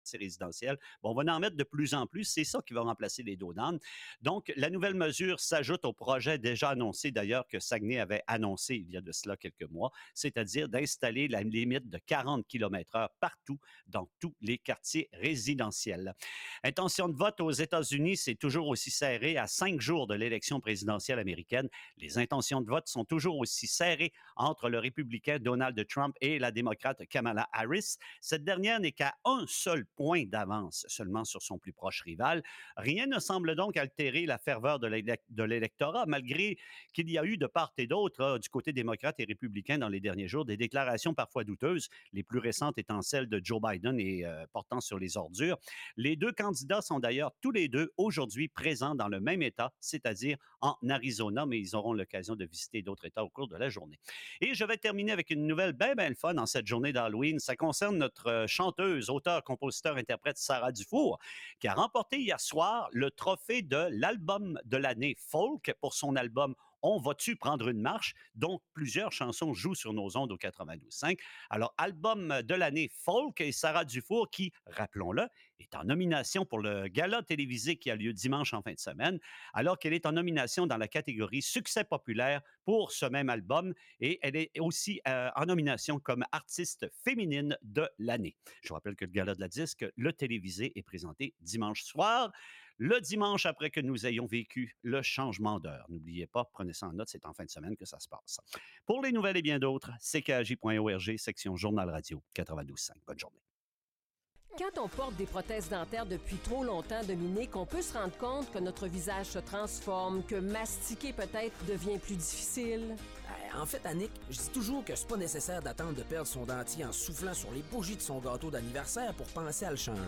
résidentiels. Bon, on va en mettre de plus en plus. C'est ça qui va remplacer les dos d'âne. Donc, la nouvelle mesure s'ajoute au projet déjà annoncé, d'ailleurs, que Saguenay avait annoncé il y a de cela quelques mois, c'est-à-dire d'installer la limite de 40 km/h partout dans tous les quartiers résidentiels. Intention de vote aux États-Unis, c'est toujours aussi serré à 5 jours de l'élection présidentielle américaine. Les intentions de vote sont toujours aussi serrées entre le républicain Donald Trump et la démocrate Kamala Harris. Cette dernière n'est qu'à un seul point d'avance seulement sur son plus proche rival. Rien ne semble donc altérer la ferveur de l'électorat, malgré qu'il y a eu de part et d'autre, du côté démocrate et républicain dans les derniers jours, des déclarations parfois douteuses, les plus récentes étant celles de Joe Biden et portant sur les ordures. Les deux candidats sont d'ailleurs tous les deux aujourd'hui présents dans le même État, c'est-à-dire en Arizona, mais ils auront l'occasion de visiter d'autres États au cours de la journée. Et je vais terminer avec une nouvelle bien fun en cette journée d'Halloween. Ça concerne notre chanteuse, auteure, compositeur, interprète Sarah Dufour, qui a remporté hier soir le trophée de l'album de l'année folk pour son album On va-tu prendre une marche? Donc, plusieurs chansons jouent sur nos ondes au 92.5. Alors, album de l'année folk et Sarah Dufour qui, rappelons-le, est en nomination pour le gala télévisé qui a lieu dimanche en fin de semaine, alors qu'elle est en nomination dans la catégorie succès populaire pour ce même album et elle est aussi en nomination comme artiste féminine de l'année. Je vous rappelle que le gala de la disque, le télévisé, est présenté dimanche soir, le dimanche après que nous ayons vécu le changement d'heure. N'oubliez pas, prenez ça en note, c'est en fin de semaine que ça se passe. Pour les nouvelles et bien d'autres, ckaj.org, section Journal Radio 92.5. Bonne journée. Quand on porte des prothèses dentaires depuis trop longtemps, Dominique, on peut se rendre compte que notre visage se transforme, que mastiquer peut-être devient plus difficile. En fait, Annick, je dis toujours que c'est pas nécessaire d'attendre de perdre son dentier en soufflant sur les bougies de son gâteau d'anniversaire pour penser à le changer.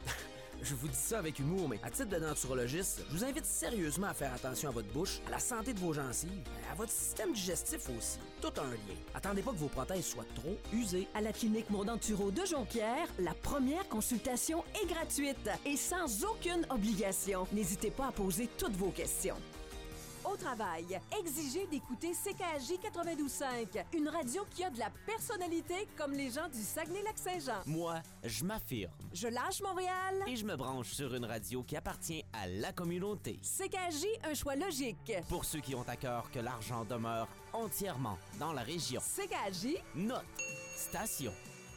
Je vous dis ça avec humour, mais à titre de denturologiste, je vous invite sérieusement à faire attention à votre bouche, à la santé de vos gencives, à votre système digestif aussi. Tout un lien. Attendez pas que vos prothèses soient trop usées. À la clinique Mondenturo de Jonquière, la première consultation est gratuite et sans aucune obligation. N'hésitez pas à poser toutes vos questions. Au travail, exigez d'écouter CKJ 92.5, une radio qui a de la personnalité comme les gens du Saguenay-Lac-Saint-Jean. Moi, je m'affirme. Je lâche Montréal. Et je me branche sur une radio qui appartient à la communauté. CKJ, un choix logique. Pour ceux qui ont à cœur que l'argent demeure entièrement dans la région. CKJ, notre station.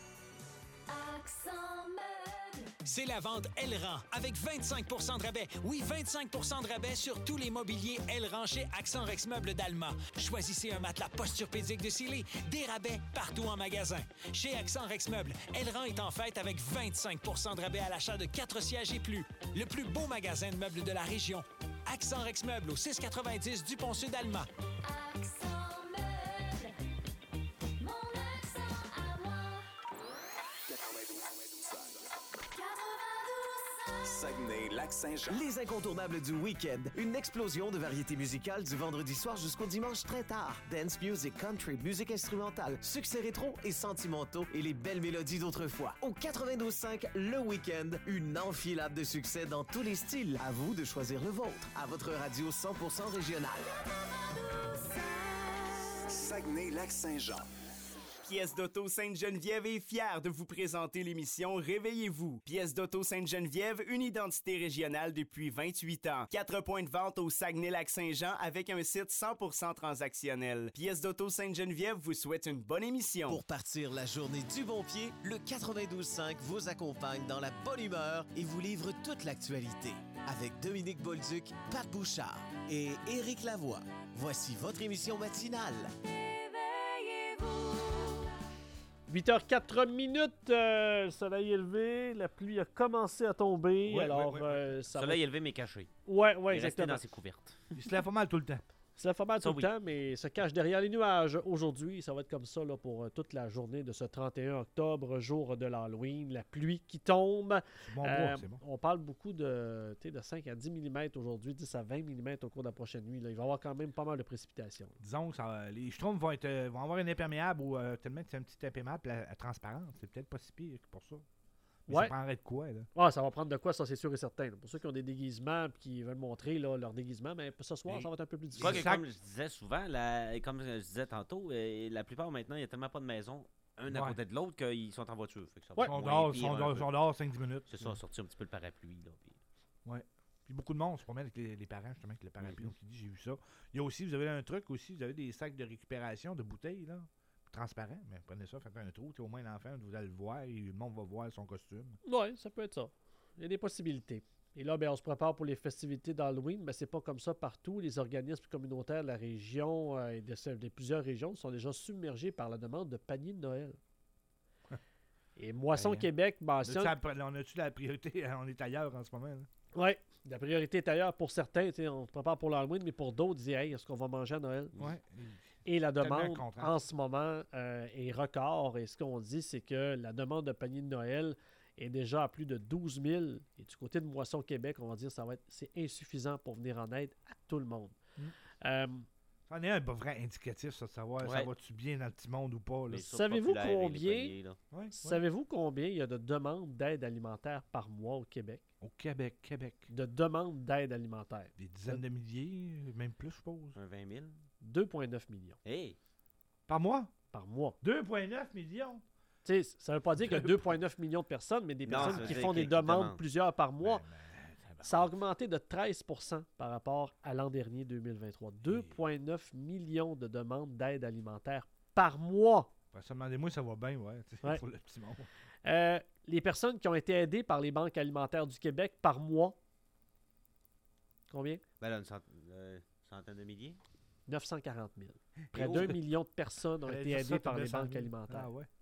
Accent Meuble. C'est la vente Elran avec 25 % de rabais. Oui, 25 % de rabais sur tous les mobiliers Elran chez Accent Rex Meubles d'Alma. Choisissez un matelas posturpédique de Sealy. Des rabais partout en magasin. Chez Accent Rex Meubles, Elran est en fête avec 25 % de rabais à l'achat de 4 sièges et plus. Le plus beau magasin de meubles de la région. Accent Rex Meubles au 690 du Pont-Sud d'Alma. Accent Meuble. Mon accent à moi. 92.5. Saguenay-Lac-Saint-Jean. Les incontournables du week-end. Une explosion de variétés musicales du vendredi soir jusqu'au dimanche très tard. Dance music, country, musique instrumentale, succès rétro et sentimentaux et les belles mélodies d'autrefois. Au 92.5, le week-end, une enfilade de succès dans tous les styles. À vous de choisir le vôtre. À votre radio 100% régionale. Saguenay-Lac-Saint-Jean. Pièce d'Auto Sainte-Geneviève est fière de vous présenter l'émission Réveillez-vous. Pièce d'Auto Sainte-Geneviève, une identité régionale depuis 28 ans. 4 points de vente au Saguenay-Lac-Saint-Jean avec un site 100% transactionnel. Pièce d'Auto Sainte-Geneviève vous souhaite une bonne émission. Pour partir la journée du bon pied, le 92.5 vous accompagne dans la bonne humeur et vous livre toute l'actualité. Avec Dominique Bolduc, Pat Bouchard et Éric Lavoie. Voici votre émission matinale. 8h04, le soleil est levé, la pluie a commencé à tomber. Ouais, alors, ouais. ça Soleil élevé mais caché. Ouais, Il est exactement. Dans ses couvertes. Il se lève pas mal tout le temps. Ça fait mal tout Ça, le oui. temps, mais se cache derrière les nuages aujourd'hui. Ça va être comme ça là, pour toute la journée de ce 31 octobre, jour de l'Halloween. La pluie qui tombe. C'est bon, bois, c'est bon. On parle beaucoup de 5 à 10 mm aujourd'hui, 10 à 20 mm au cours de la prochaine nuit. Là. Il va y avoir quand même pas mal de précipitations. Disons que les schtroumpfs vont avoir une imperméable ou tellement que c'est un petit imperméable transparente. C'est peut-être pas si pire que pour ça. Mais Ouais. ça prendrait de quoi, là? Ah, ça va prendre de quoi, ça c'est sûr et certain. Là. Pour ceux qui ont des déguisements et qui veulent montrer là, leur déguisement, mais ce soir, Mais- ça va être un peu plus Quoi difficile. que, comme je disais souvent, comme je disais tantôt, la plupart maintenant, il n'y a tellement pas de maisons un à Ouais. côté de l'autre qu'ils sont en voiture. Fait que ça Ouais. va Ils sont moins dehors, pire sont un dehors, peu. sont dehors 5-10 minutes. C'est ça, sortir un petit peu le parapluie. Là, puis- Puis beaucoup de monde se promène avec les parents, justement, avec le parapluie. Donc, il dit, j'ai vu ça. Il y a aussi, vous avez un truc aussi, vous avez des sacs de récupération de bouteilles, là, transparents. Mais prenez ça, faites un trou, au moins l'enfant, vous allez le voir et le monde va voir son costume. Oui, ça peut être ça. Il y a des possibilités. Et là, ben, on se prépare pour les festivités d'Halloween, mais c'est pas comme ça partout. Les organismes communautaires de la région et de plusieurs régions sont déjà submergés par la demande de paniers de Noël. Et Moisson Ben, Québec mentionne... On a-tu la priorité? On est ailleurs en ce moment. Là. Oui, la priorité est ailleurs pour certains. Tu sais, on se prépare pour l'Halloween, mais pour d'autres, ils disent hey, est-ce qu'on va manger à Noël? Ouais. Et la Tellement demande, contraste. en ce moment, est record. Et ce qu'on dit, c'est que la demande de panier de Noël est déjà à plus de 12 000. Et du côté de Moisson Québec, on va dire que c'est insuffisant pour venir en aide à tout le monde. C'en est un vrai indicatif, ça, de savoir ça Ouais. va-tu bien dans le petit monde ou pas. Là. Les soupes Savez-vous populaires et les combien- paniers, là. Ouais, ouais. Savez-vous combien il y a de demandes d'aide alimentaire par mois au Québec? Au Québec. De demandes d'aide alimentaire. Des dizaines de milliers, même plus, je suppose. Un 20 000. 2,9 millions Hey! Par mois? par mois. 2,9 millions? Tu sais, ça ne veut pas dire qu'il y a 2,9 millions de personnes, mais des Non, personnes ça veut qui dire font des qui demandes demandent. plusieurs par mois. Ben, Ça a augmenté de 13% par rapport à l'an dernier, 2023. 2,9 millions de demandes d'aide alimentaire par mois. ben, ça demandez-moi, ça va bien, ouais. tu sais, Ouais. Pour le petit monde. Les personnes qui ont été aidées par les banques alimentaires du Québec par mois, combien? Ben là, une centaine de milliers. 940 000. Près Et oh, d'1 million de personnes ont J'allais été dire aidées ça, par t'as les 200 banques 000. alimentaires. Ah ouais.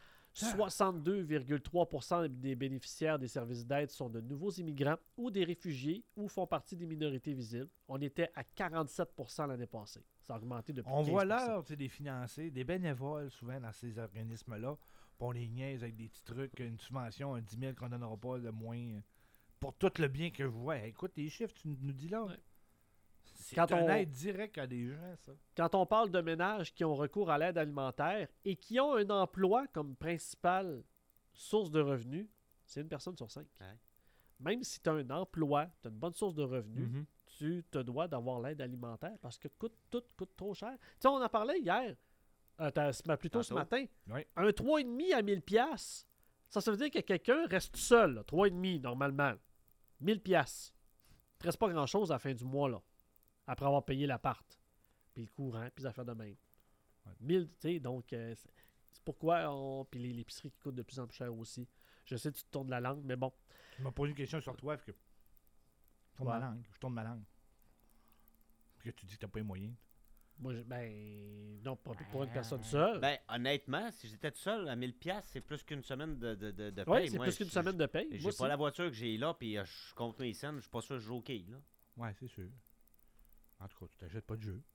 62,3% des bénéficiaires des services d'aide sont de nouveaux immigrants ou des réfugiés ou font partie des minorités visibles. On était à 47% l'année passée. Ça a augmenté depuis On 15%. voit l'heure tu sais, des financés, des bénévoles souvent dans ces organismes-là. Puis on les niaise avec des petits trucs, une subvention, un 10 000 qu'on donnera pas de moins. Pour tout le bien que je vois. Écoute, les chiffres, tu nous dis là. Ouais. C'est Quand un on- aide direct à des gens, ça. Quand on parle de ménages qui ont recours à l'aide alimentaire et qui ont un emploi comme principale source de revenus, c'est une personne sur 5. Ouais. Même si tu as un emploi, tu as une bonne source de revenus, Mhm. tu te dois d'avoir l'aide alimentaire parce que tout coûte trop cher. Tu sais, on en parlait hier, plutôt ce Tantôt. matin. Oui. Un 3,5 à 1000 pièces. Ça veut dire que quelqu'un reste seul, là, 3,5 normalement. 1000 pièces. Il te reste pas grand-chose à la fin du mois, là, après avoir payé l'appart, puis le courant, puis les affaires de même. 1000, tu sais, donc, c'est pourquoi puis l'épicerie qui coûte de plus en plus cher aussi. Je sais, tu te tournes la langue, mais bon. Tu m'as posé une question sur toi, que je tourne Ouais. ma langue. Je tourne ma langue. Puis que tu dis que t'as pas les moyens. Moi, non, pas pour une personne seule. Ben, honnêtement, si j'étais tout seul, à 1000$, c'est plus qu'une semaine de paye. Oui, c'est Moi, plus qu'une semaine de paye. J'ai Moi pas aussi. la voiture que j'ai là, puis je compte mes scènes, je suis pas sûr que je joue au quai, là. Ouais, c'est sûr. En tout cas, tu t'achètes pas de jeu.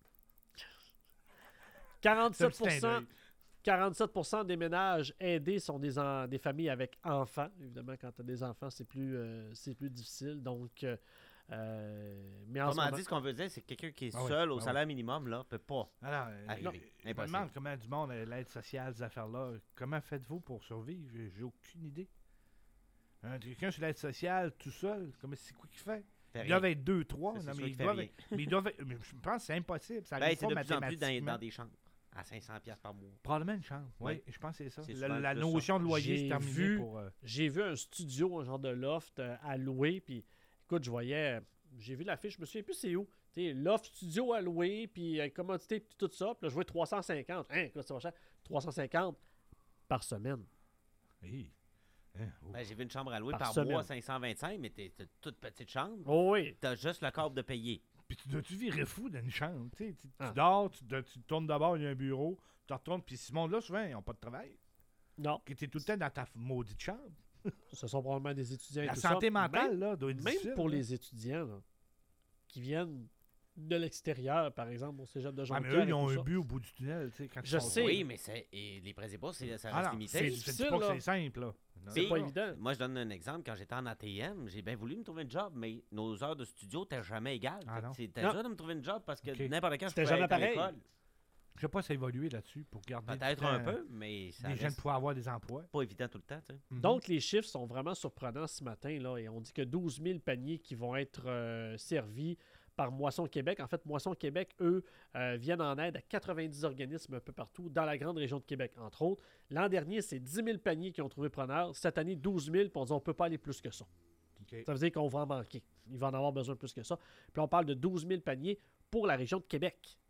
47%, 47% des ménages aidés sont des familles avec enfants. Évidemment, quand tu as des enfants, c'est plus difficile. Donc, mais en ce Comment moment, dit, ce qu'on veut dire, c'est que quelqu'un qui est Ah oui, seul au ah salaire minimum, là, peut pas. Alors, Arrivé. je me Impossible. demande comment du monde, l'aide sociale, ces affaires-là, comment faites-vous pour survivre? J'ai aucune idée. Quelqu'un sur l'aide sociale, tout seul, c'est quoi qu'il fait? Fait Ils rien. doivent être 2-3, Ça, c'est non, sûr mais qu'il ils fait doivent rien. être- mais ils doivent être- mais je pense que c'est impossible. Ça Ben, arrive c'est pas de plus en plus mathématiquement. dans des chambres, à 500$ par mois. Probablement une chambre. Oui, Oui. je pense que c'est ça. C'est La, souvent la plus ça. notion de loyer, J'ai c'est terminé vu- pour... j'ai vu un studio, un genre de loft à louer. Puis, écoute, j'ai vu l'affiche, je me souviens plus c'est où. Tu sais, loft studio à louer, puis commodité, puis tout ça. Puis là, je voyais 350. Hein, écoute, ça va cher. 350 par semaine. Hey. Hein, oh. Ben, j'ai vu une chambre à louer Par par semaine. mois, 525$, mais t'es toute petite chambre. Oh oui. T'as juste le câble de payer. Puis tu dois-tu virer fou dans une chambre? Tu sais, tu Ah. dors, tu tournes d'abord, il y a un bureau, tu retournes, puis ce monde-là, souvent, ils n'ont pas de travail. Non, Tu es tout le temps dans ta maudite chambre. ce sont probablement des étudiants. et La tout santé ça. mentale, là, doit être Même difficile. pour là. les étudiants là, qui viennent de l'extérieur, par exemple, au cégep de Ah, Jonquière. mais eux, ils et ont tout un ça. but au bout du tunnel, tu sais, quand ils Je sont- sais. Oui, mais les prêts et bourses, ça Ah reste non, limité. c'est difficile, pas que là. c'est simple, là. C'est Puis, pas évident. Moi, je donne un exemple. Quand j'étais en ATM, j'ai bien voulu me trouver un job, mais nos heures de studio n'étaient jamais égales. Ah Fait que non. C'était Non. dur de me trouver un job parce que Ok. n'importe quand, je C'était pouvais jamais être à pareil. l'école. Je sais pas si ça a évolué là-dessus pour garder Peut-être du un temps, peu, mais ça des jeunes reste pouvoir avoir des emplois. pas évident tout le temps. Tu sais. Mhm. Donc, les chiffres sont vraiment surprenants ce matin. Là, et on dit que 12 000 paniers qui vont être servis par Moisson Québec. En fait, Moisson Québec, eux, viennent en aide à 90 organismes un peu partout dans la grande région de Québec, entre autres. L'an dernier, c'est 10 000 paniers qui ont trouvé preneur. Cette année, 12 000, puis on dit on ne peut pas aller plus que ça. OK. Ça veut dire qu'on va en manquer. Il va en avoir besoin plus que ça. Puis on parle de 12 000 paniers pour la région de Québec.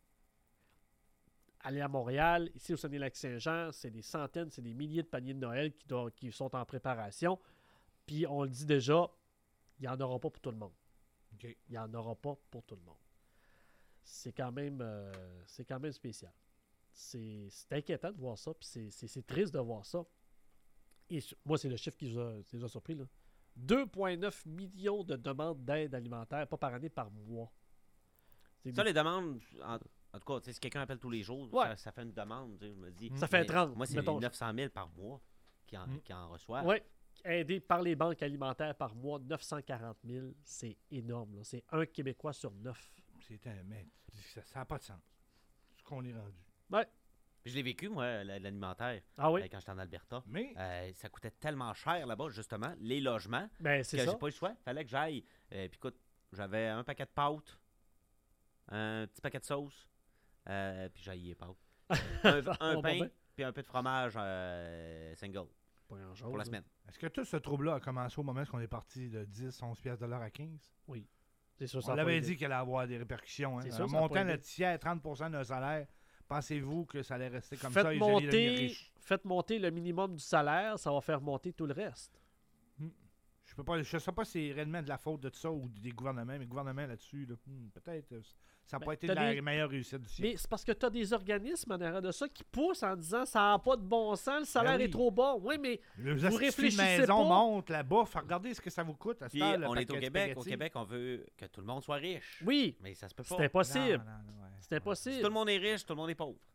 Aller à Montréal, ici au Saguenay-Lac-Saint-Jean, c'est des centaines, c'est des milliers de paniers de Noël qui sont en préparation. Puis on le dit déjà, il n'y en aura pas pour tout le monde. OK. Il n'y en aura pas pour tout le monde. C'est quand même spécial. C'est inquiétant de voir ça, puis c'est triste de voir ça. Et moi, c'est le chiffre qui nous a surpris, là. 2,9 millions de demandes d'aide alimentaire, pas par année, par mois. Ça, les demandes, en tout cas, tu sais, si quelqu'un appelle tous les jours, Ouais. ça fait une demande. Tu sais, je me dis, Ça fait mais 30, Moi, c'est mettons. 900 000 par mois qui en reçoivent. Oui, aidé par les banques alimentaires par mois, 940 000, c'est énorme, là. C'est un Québécois sur 9. Mais ça n'a pas de sens. Ce qu'on est rendu. Ouais. Puis je l'ai vécu, moi, l'alimentaire, Ah oui? quand j'étais en Alberta. Mais Ça coûtait tellement cher là-bas, justement, les logements, Ben, que c'est j'ai ça. pas eu le choix. Fallait que j'aille. Puis écoute, j'avais un paquet de pâtes, un petit paquet de sauce, puis j'aillais les pâtes. Un va pain, bien. puis un peu de fromage single Pas grand-chose, pour la là. semaine. est-ce que tout ce trouble-là a commencé au moment où on est parti de 10, 11 piastres de l'heure à 15? Oui. C'est sûr, ça On a l'avait pas dit aidé. qu'il allait avoir des répercussions. Hein. C'est sûr, En ça a pas montant aidé. le tiers, 30% d'un salaire, pensez-vous que ça allait rester comme ça et vous alliez devenir riche? Faites monter le minimum du salaire, ça va faire monter tout le reste. Je ne sais pas si c'est réellement de la faute de ça ou des gouvernements, mais le gouvernement là-dessus, là, peut-être, ça n'a Ben, pas été t'as la des- meilleure réussite du siècle. Mais c'est parce que tu as des organismes en arrière de ça qui poussent en disant ça n'a pas de bon sens, le salaire Ben oui. est trop bas. Oui, mais Les vous hosties de réfléchissez maison pas. montent là-bas. Regardez ce que ça vous coûte à cette Puis heure, le on est paquet au de Québec. Au spaghettis. Québec, on veut que tout le monde soit riche. oui, Mais ça se peut pas. c'est impossible. Non, ouais. C'est impossible. Si tout le monde est riche, tout le monde est pauvre.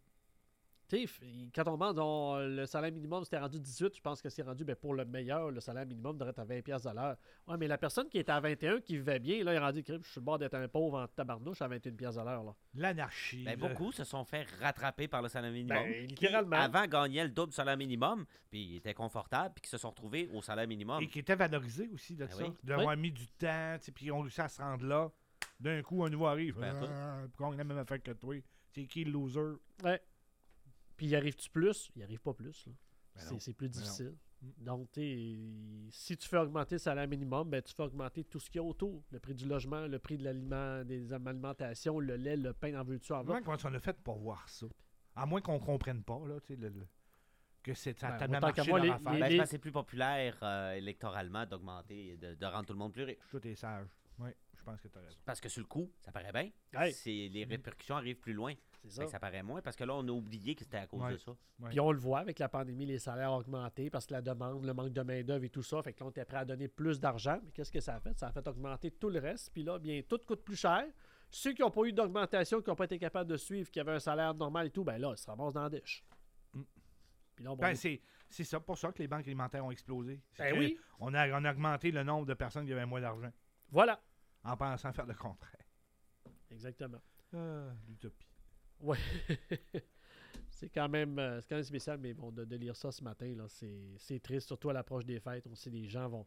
Tu sais, quand on demande le salaire minimum, c'était rendu 18, je pense que c'est rendu, pour le meilleur, le salaire minimum devrait être à 20$ de l'heure. Ouais, mais la personne qui était à 21, qui vivait bien, là, il est rendu, je suis sur le bord d'être un pauvre en tabarnouche à 21$ de l'heure. Là. L'anarchie. Ben, là. beaucoup se sont fait rattraper par le salaire minimum. Ben, Qui, littéralement. avant, gagnaient le double salaire minimum, puis ils étaient confortables, puis qui se sont retrouvés au salaire minimum. Et qui était valorisé aussi de Ben ça. oui. D'avoir mis du temps, tu sais, puis ils ont réussi à se rendre là. D'un coup, un nouveau arrive. Ben, Pourquoi on a la même affaire que toi? C'est qui le loser? Ouais. Puis y arrives-tu plus? Il arrive pas plus. Là. Ben non. C'est plus Ben non. difficile. Donc, si tu fais augmenter le salaire minimum, tu fais augmenter tout ce qu'il y a autour. Le prix du logement, le prix de des alimentations, le lait, le pain, en veux-tu en Comment veux. on a fait pour voir ça? À moins qu'on comprenne pas, là, tu sais, que c'est ça a Ben, tellement autant qu'à marché moi, leur les- affaire. les- Ben, c'est parce que c'est plus populaire électoralement d'augmenter, de rendre tout le monde plus riche. Tout est sage. Oui, je pense que tu as raison. Parce que sur le coup, ça paraît bien. Hey. Les répercussions arrivent plus loin. C'est Fait ça. que ça paraît moins parce que là, on a oublié que c'était à cause Ouais. de ça. Ouais. Puis on le voit avec la pandémie, les salaires ont augmenté parce que la demande, le manque de main-d'œuvre et tout ça. Fait que là, on était prêt à donner plus d'argent. Mais qu'est-ce que ça a fait? Ça a fait augmenter tout le reste. Puis là, bien, tout coûte plus cher. Ceux qui n'ont pas eu d'augmentation, qui n'ont pas été capables de suivre, qui avaient un salaire normal et tout, ben là, ils se ramassent dans la dèche. Mm. Puis là, Ben, c'est ça pour ça que les banques alimentaires ont explosé. C'est Ben que oui. on a augmenté le nombre de personnes qui avaient moins d'argent Voilà. en pensant faire le contraire. Exactement. L'utopie. Ouais. c'est quand même spécial, mais bon, de lire ça ce matin, là, c'est triste, surtout à l'approche des fêtes. On sait que les gens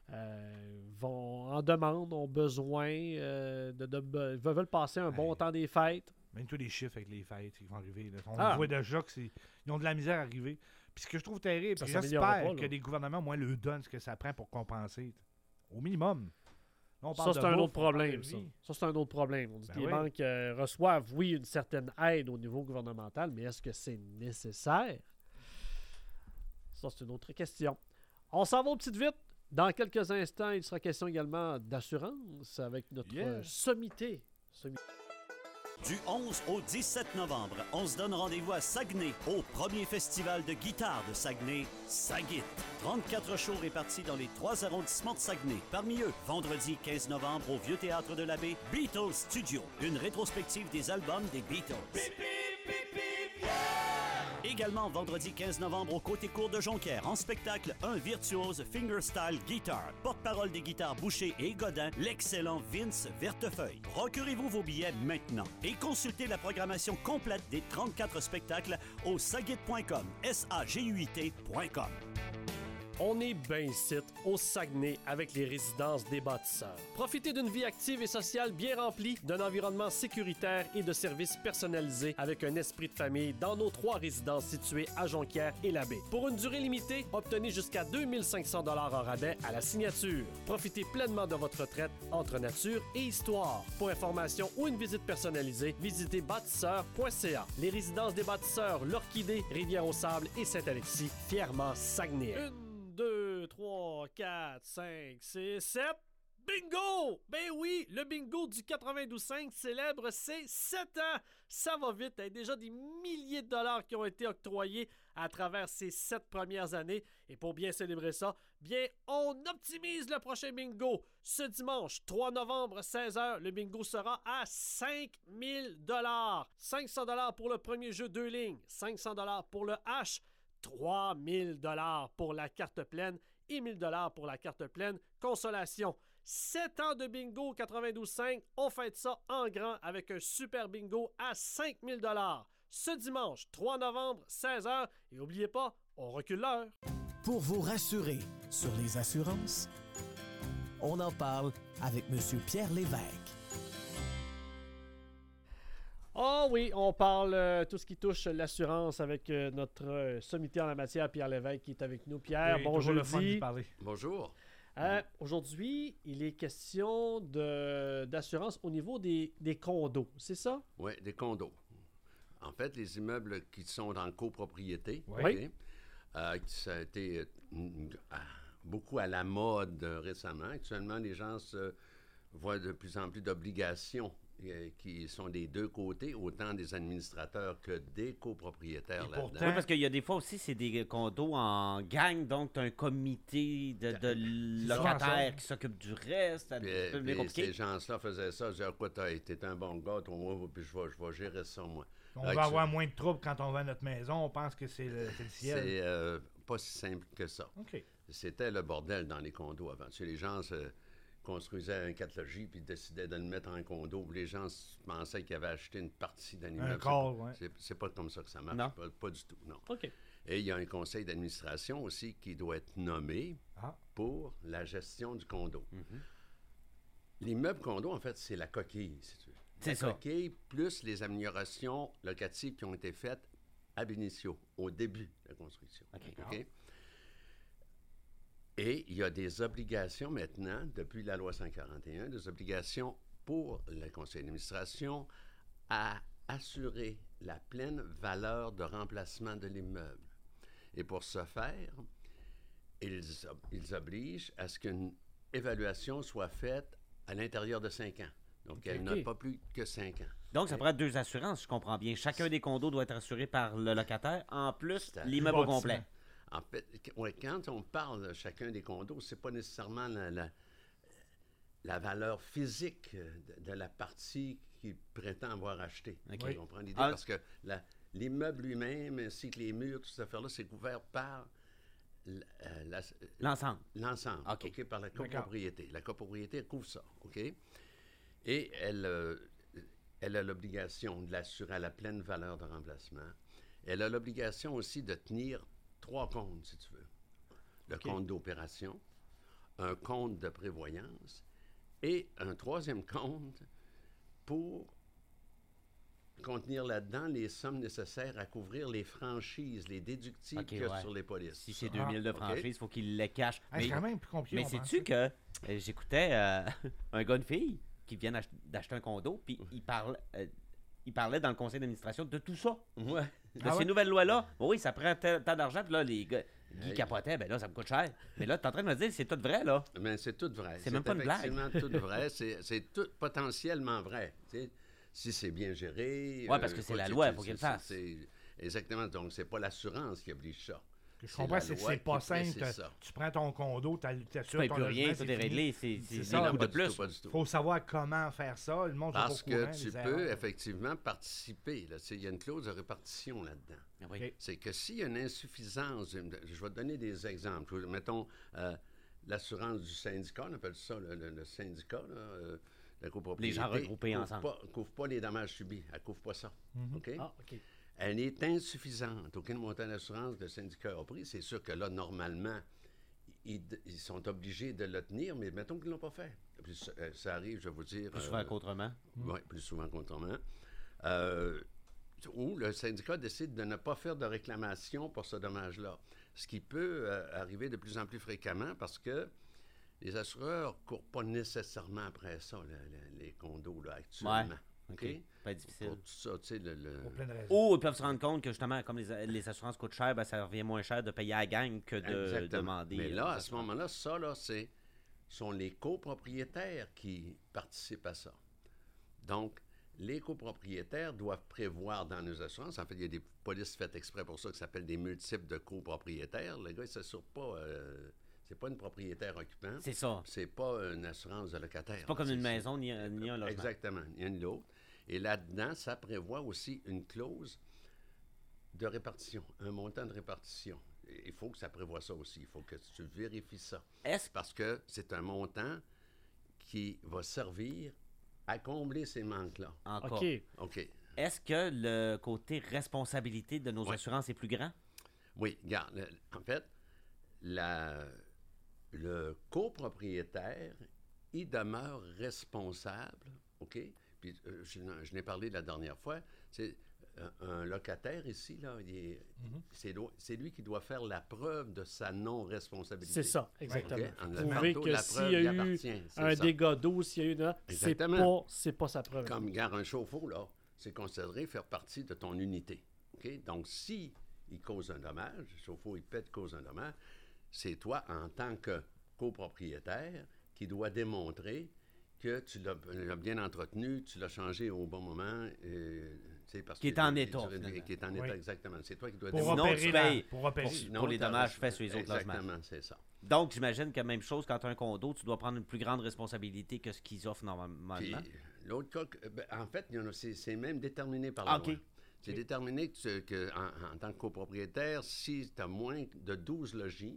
vont en demande, ont besoin, veulent passer un bon Hey. temps des fêtes. Même tous les chiffres avec les fêtes qui vont arriver. Là. On Ah. voit déjà qu'ils ont de la misère à arriver. Puis ce que je trouve terrible, Ça puis s'améliorera j'espère pas, que là. les gouvernements, au moins, le donnent ce que ça prend pour compenser. Au minimum. Là, on Ça, parle c'est de un bouffe, autre on parle de problème, ça. vie. Ça, c'est un autre problème. On dit Ben que les oui. banques reçoivent, oui, une certaine aide au niveau gouvernemental, mais est-ce que c'est nécessaire? Ça, c'est une autre question. On s'en va aux petites vites. Dans quelques instants, il sera question également d'assurance avec notre Yeah. sommité. Du 11 au 17 novembre, on se donne rendez-vous à Saguenay, au premier festival de guitare de Saguenay, Sagit. 34 shows répartis dans les 3 arrondissements de Saguenay. Parmi eux, vendredi 15 novembre au Vieux Théâtre de l'Abbé, Beatles Studio, une rétrospective des albums des Beatles. Également vendredi 15 novembre au Côté Court de Jonquière, en spectacle, un virtuose fingerstyle guitar. Porte-parole des guitares Boucher et Godin, l'excellent Vince Vertefeuille. Procurez-vous vos billets maintenant et consultez la programmation complète des 34 spectacles au sagit.com, saguit.com. On est bien ici, au Saguenay, avec les résidences des bâtisseurs. Profitez d'une vie active et sociale bien remplie, d'un environnement sécuritaire et de services personnalisés avec un esprit de famille dans nos 3 résidences situées à Jonquière et la Baie. Pour une durée limitée, obtenez jusqu'à 2500 $ en rabais à la signature. Profitez pleinement de votre retraite entre nature et histoire. Pour information ou une visite personnalisée, visitez bâtisseur.ca. Les résidences des bâtisseurs, l'Orchidée, Rivière-au-Sable et Saint-Alexis, fièrement Saguenay. 1, 2, 3, 4, 5, 6, 7. Bingo! Ben oui, le bingo du 92.5 célèbre ses 7 ans. Ça va vite, il y a déjà des milliers de dollars qui ont été octroyés à travers ces 7 premières années. Et pour bien célébrer ça, bien, on optimise le prochain bingo. Ce dimanche, 3 novembre, 16h, le bingo sera à 5 000 $. 500 $ pour le premier jeu 2 lignes, 500 $ pour le H, 3 000 $ pour la carte pleine et 1 000 $ pour la carte pleine consolation. 7 ans de bingo 92.5, on fête ça en grand avec un super bingo à 5 000 $. Ce dimanche, 3 novembre, 16h. Et n'oubliez pas, on recule l'heure. Pour vous rassurer sur les assurances, on en parle avec M. Pierre Lévesque. Oh oui, on parle tout ce qui touche l'assurance avec notre sommité en la matière, Pierre Lévesque, qui est avec nous. Pierre, Oui, bon toujours le fun d'y jeudi. parler. Bonjour. Aujourd'hui, il est question d'assurance au niveau des condos, c'est ça? Oui, des condos. En fait, les immeubles qui sont en copropriété, Oui. ça a été beaucoup à la mode récemment. Actuellement, les gens se voient de plus en plus d'obligations qui sont des deux côtés, autant des administrateurs que des copropriétaires là-dedans. Oui, parce qu'il y a des fois aussi, c'est des condos en gang, donc tu as un comité de locataires qui s'occupe du reste. C'est un peu Puis compliqué. ces gens-là faisaient ça. Je disais, quoi, t'es un bon gars, toi, puis je vais gérer ça, moi. On va avoir moins de troubles quand on va à notre maison. On pense que c'est le ciel. C'est pas si simple que ça. OK. C'était le bordel dans les condos avant. Tu sais, les gens construisaient un 4 logis puis décidaient de le mettre en condo. Les gens pensaient qu'ils avaient acheté une partie d'un immeuble. C'est pas comme ça que ça marche. Non. Pas du tout, non. OK. Et il y a un conseil d'administration aussi qui doit être nommé pour la gestion du condo. L'immeuble condo, en fait, c'est la coquille, si tu veux. C'est ça. La coquille plus les améliorations locatives qui ont été faites ab initio, au début de la construction. OK? Et il y a des obligations maintenant, depuis la loi 141, des obligations pour le conseil d'administration à assurer la pleine valeur de remplacement de l'immeuble. Et pour ce faire, ils obligent à ce qu'une évaluation soit faite à l'intérieur de 5 ans. Donc, elle n'a pas plus que 5 ans. Donc, ça prend 2 assurances, je comprends bien. Chacun des condos doit être assuré par le locataire, en plus l'immeuble au complet. En fait, quand on parle de chacun des condos, c'est pas nécessairement la valeur physique de la partie qu'il prétend avoir achetée. Okay. On comprend l'idée parce que l'immeuble lui-même, ainsi que les murs, toute cette affaire-là, c'est couvert par l'ensemble. L'ensemble, OK, par la copropriété. La copropriété, elle couvre ça, OK? Et elle a l'obligation de l'assurer à la pleine valeur de remplacement. Elle a l'obligation aussi de tenir 3 comptes, si tu veux. Le compte d'opération, un compte de prévoyance et un 3e compte pour contenir là-dedans les sommes nécessaires à couvrir les franchises, les déductibles qu'il y a sur les polices. Si c'est 2000 de franchise, il faut qu'il les cache. C'est quand même plus compliqué. Mais sais-tu que j'écoutais un gars, une fille, qui vient d'acheter un condo, puis il parlait dans le conseil d'administration de tout ça. Ouais. De ces nouvelles lois-là. Oui, ça prend tant d'argent, puis là, les gars, Guy capotait, ben là, ça me coûte cher. Mais là, tu es en train de me dire, c'est tout vrai, là. Mais c'est tout vrai. C'est même pas une blague. C'est effectivement tout vrai. C'est tout potentiellement vrai. Tu sais, si c'est bien géré. Oui, parce que c'est la loi, il faut qu'il le fasse. Exactement. Donc, c'est pas l'assurance qui oblige ça. Je comprends, c'est pas simple. Tu prends ton condo, tu assures tu payes ton plus logement, rien, tout est réglé, c'est ça. de plus. Il faut savoir comment faire ça. Le monde parce pas au courant, que tu peux effectivement participer. Il y a une clause de répartition là-dedans. Oui. C'est que s'il y a une insuffisance, je vais te donner des exemples. Mettons, l'assurance du syndicat, on appelle ça le syndicat, la copropriété. Les gens regroupés ensemble. Ne couvre pas les dommages subis. Elle ne couvre pas ça. OK? OK. Elle est insuffisante. Aucun montant d'assurance que le syndicat a pris. C'est sûr que là, normalement, ils sont obligés de le tenir, mais mettons qu'ils ne l'ont pas fait. Puis ça arrive, je vais vous dire... Plus souvent qu'autrement. Oui, plus souvent qu'autrement. Où le syndicat décide de ne pas faire de réclamation pour ce dommage-là. Ce qui peut arriver de plus en plus fréquemment parce que les assureurs ne courent pas nécessairement après ça, les condos là, actuellement. Ouais. OK. Pas difficile. Pour tout ça, tu sais, Pour plein de raisons. Ou ils peuvent se rendre compte que justement, comme les assurances coûtent cher, ben, ça revient moins cher de payer à la gang que de Exactement. demander. Mais là, à ce moment-là, ça, là, sont les copropriétaires qui participent à ça. Donc, les copropriétaires doivent prévoir dans nos assurances. En fait, il y a des polices faites exprès pour ça qui s'appellent des multiples de copropriétaires. Le gars, il ne s'assure pas. C'est pas une propriétaire occupant. C'est ça. C'est pas une assurance de locataire. C'est pas comme une maison ni un logement. Exactement, ni un ni l'autre. Et là-dedans, ça prévoit aussi une clause de répartition, un montant de répartition. Il faut que ça prévoie ça aussi. Il faut que tu vérifies ça. Parce que c'est un montant qui va servir à combler ces manques-là. Encore. OK. Est-ce que le côté responsabilité de nos assurances est plus grand? Oui, regarde, en fait, le copropriétaire, il demeure responsable, OK? Puis je n'ai parlé la dernière fois, c'est un locataire ici, là, c'est lui qui doit faire la preuve de sa non-responsabilité. C'est ça, exactement. Okay? Prouver que s'il y a eu un dégât d'eau, s'il y a eu... c'est pas sa preuve. Comme, regarde, un chauffe-eau, là, c'est considéré faire partie de ton unité. OK? Donc, si il cause un dommage, le chauffe-eau, il pète, cause un dommage, c'est toi, en tant que copropriétaire, qui doit démontrer que tu l'as bien entretenu, tu l'as changé au bon moment. Parce qui est en état. Qui est en état, exactement. C'est toi qui dois démontrer. Pour pour les dommages faits sur les autres logements. Exactement, c'est ça. Donc, j'imagine que même chose, quand tu as un condo, tu dois prendre une plus grande responsabilité que ce qu'ils offrent normalement. Puis, l'autre cas, en fait, c'est même déterminé par la loi. C'est déterminé que en tant que copropriétaire, si tu as moins de 12 logis,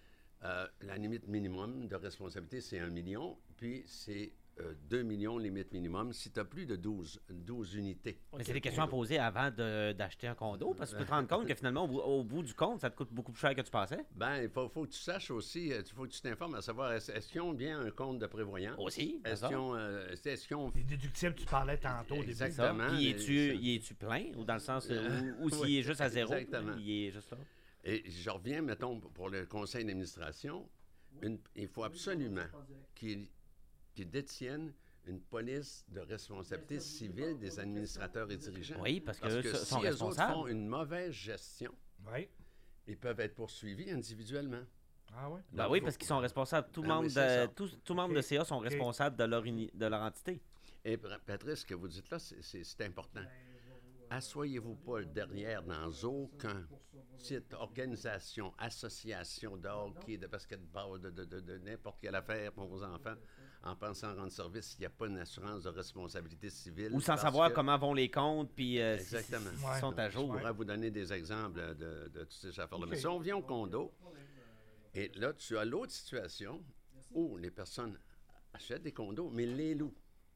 la limite minimum de responsabilité, c'est 1 million, puis c'est 2 millions limite minimum si tu as plus de 12 unités. Mais c'est des questions à poser avant d'acheter un condo, parce que tu te rends compte que finalement, au bout du compte, ça te coûte beaucoup plus cher que tu pensais. Bien, il faut que tu saches aussi, il faut que tu t'informes à savoir, est-ce qu'ils ont bien un compte de prévoyance? Aussi, Est-ce qu'ils ont... Les déductibles, tu parlais tantôt au début. Exactement. Puis, y es-tu plein, ou dans le sens où s'il est juste à zéro, exactement. Il est juste là? Et je reviens, mettons, pour le conseil d'administration, il faut absolument qu'ils détiennent une police de responsabilité civile des administrateurs et dirigeants. Oui, parce que si sont eux responsables. autres font une mauvaise gestion, ils peuvent être poursuivis individuellement. Ah oui? Ben oui, parce qu'ils sont responsables. Tout membre de CA sont responsables de leur entité. Et Patrice, ce que vous dites là, c'est important. Assoyez-vous pas derrière dans aucun petite organisation, association de hockey, de basketball, de n'importe quelle affaire pour vos enfants, en pensant rendre service s'il n'y a pas une assurance de responsabilité civile. Ou sans savoir comment vont les comptes, puis exactement. s'ils sont à jour. Je pourrais vous donner des exemples de toutes ces affaires-là. Mais si on vient au condo, et là, tu as l'autre situation où les personnes achètent des condos, mais les louent.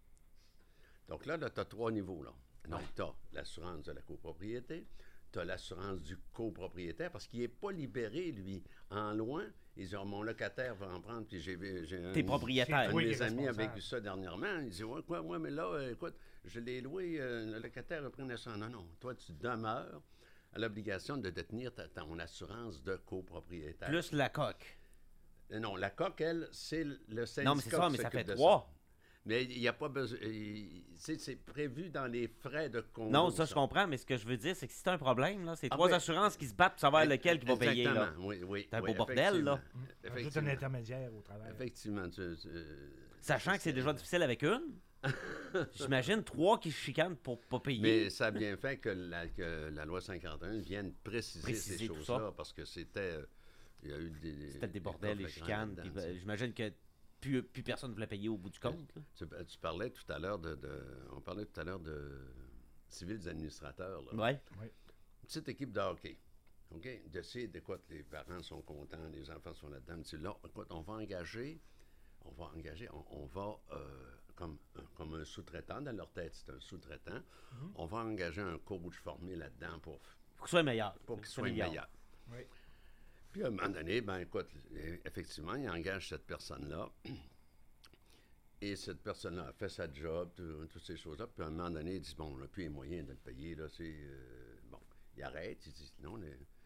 Donc là, tu as 3 niveaux, là. Donc, tu as l'assurance de la copropriété, tu as l'assurance du copropriétaire, parce qu'il n'est pas libéré, lui. En loin, il dit, mon locataire va en prendre, puis j'ai un... T'es propriétaire. Un de mes amis a vécu ça dernièrement. Il dit, ouais, mais là, écoute, je l'ai loué, le locataire a pris une assurance. Non, toi, tu demeures à l'obligation de détenir ton assurance de copropriétaire. Plus la coque. Non, la coque, elle, c'est le syndicat. Non, mais c'est ça, mais ça fait 3. Ça. Mais il n'y a pas besoin. C'est prévu dans les frais de condo. Non, ça, je comprends, mais ce que je veux dire, c'est que si c'est un problème, là, c'est 3 assurances qui se battent pour savoir lequel qui va payer. Là. Oui. C'est un beau bordel, là. Juste un intermédiaire au travail. Effectivement. Sachant que c'est déjà difficile avec une, j'imagine 3 qui se chicanent pour pas payer. Mais ça a bien fait que la loi 51 vienne préciser ces choses-là, parce que c'était. Il y a eu c'était des bordels, des chicanes. J'imagine que plus personne ne voulait payer au bout du compte. Tu parlais tout à l'heure on parlait tout à l'heure de civils administrateurs. Oui. Une petite équipe de hockey. OK? D'essayer d'écouter, les parents sont contents, les enfants sont là-dedans. Tu dis, là, écoute, on va engager, comme un sous-traitant, dans leur tête, c'est un sous-traitant. Mm-hmm. On va engager un coach formé là-dedans pour qu'il soit meilleur. Pour qu'il soit meilleur. Oui. Puis à un moment donné, ben écoute, effectivement, il engage cette personne-là. Et cette personne-là a fait sa job, toutes ces choses-là. Puis à un moment donné, il dit, bon, on n'a plus les moyens de le payer, là, bon, il arrête, il dit, non,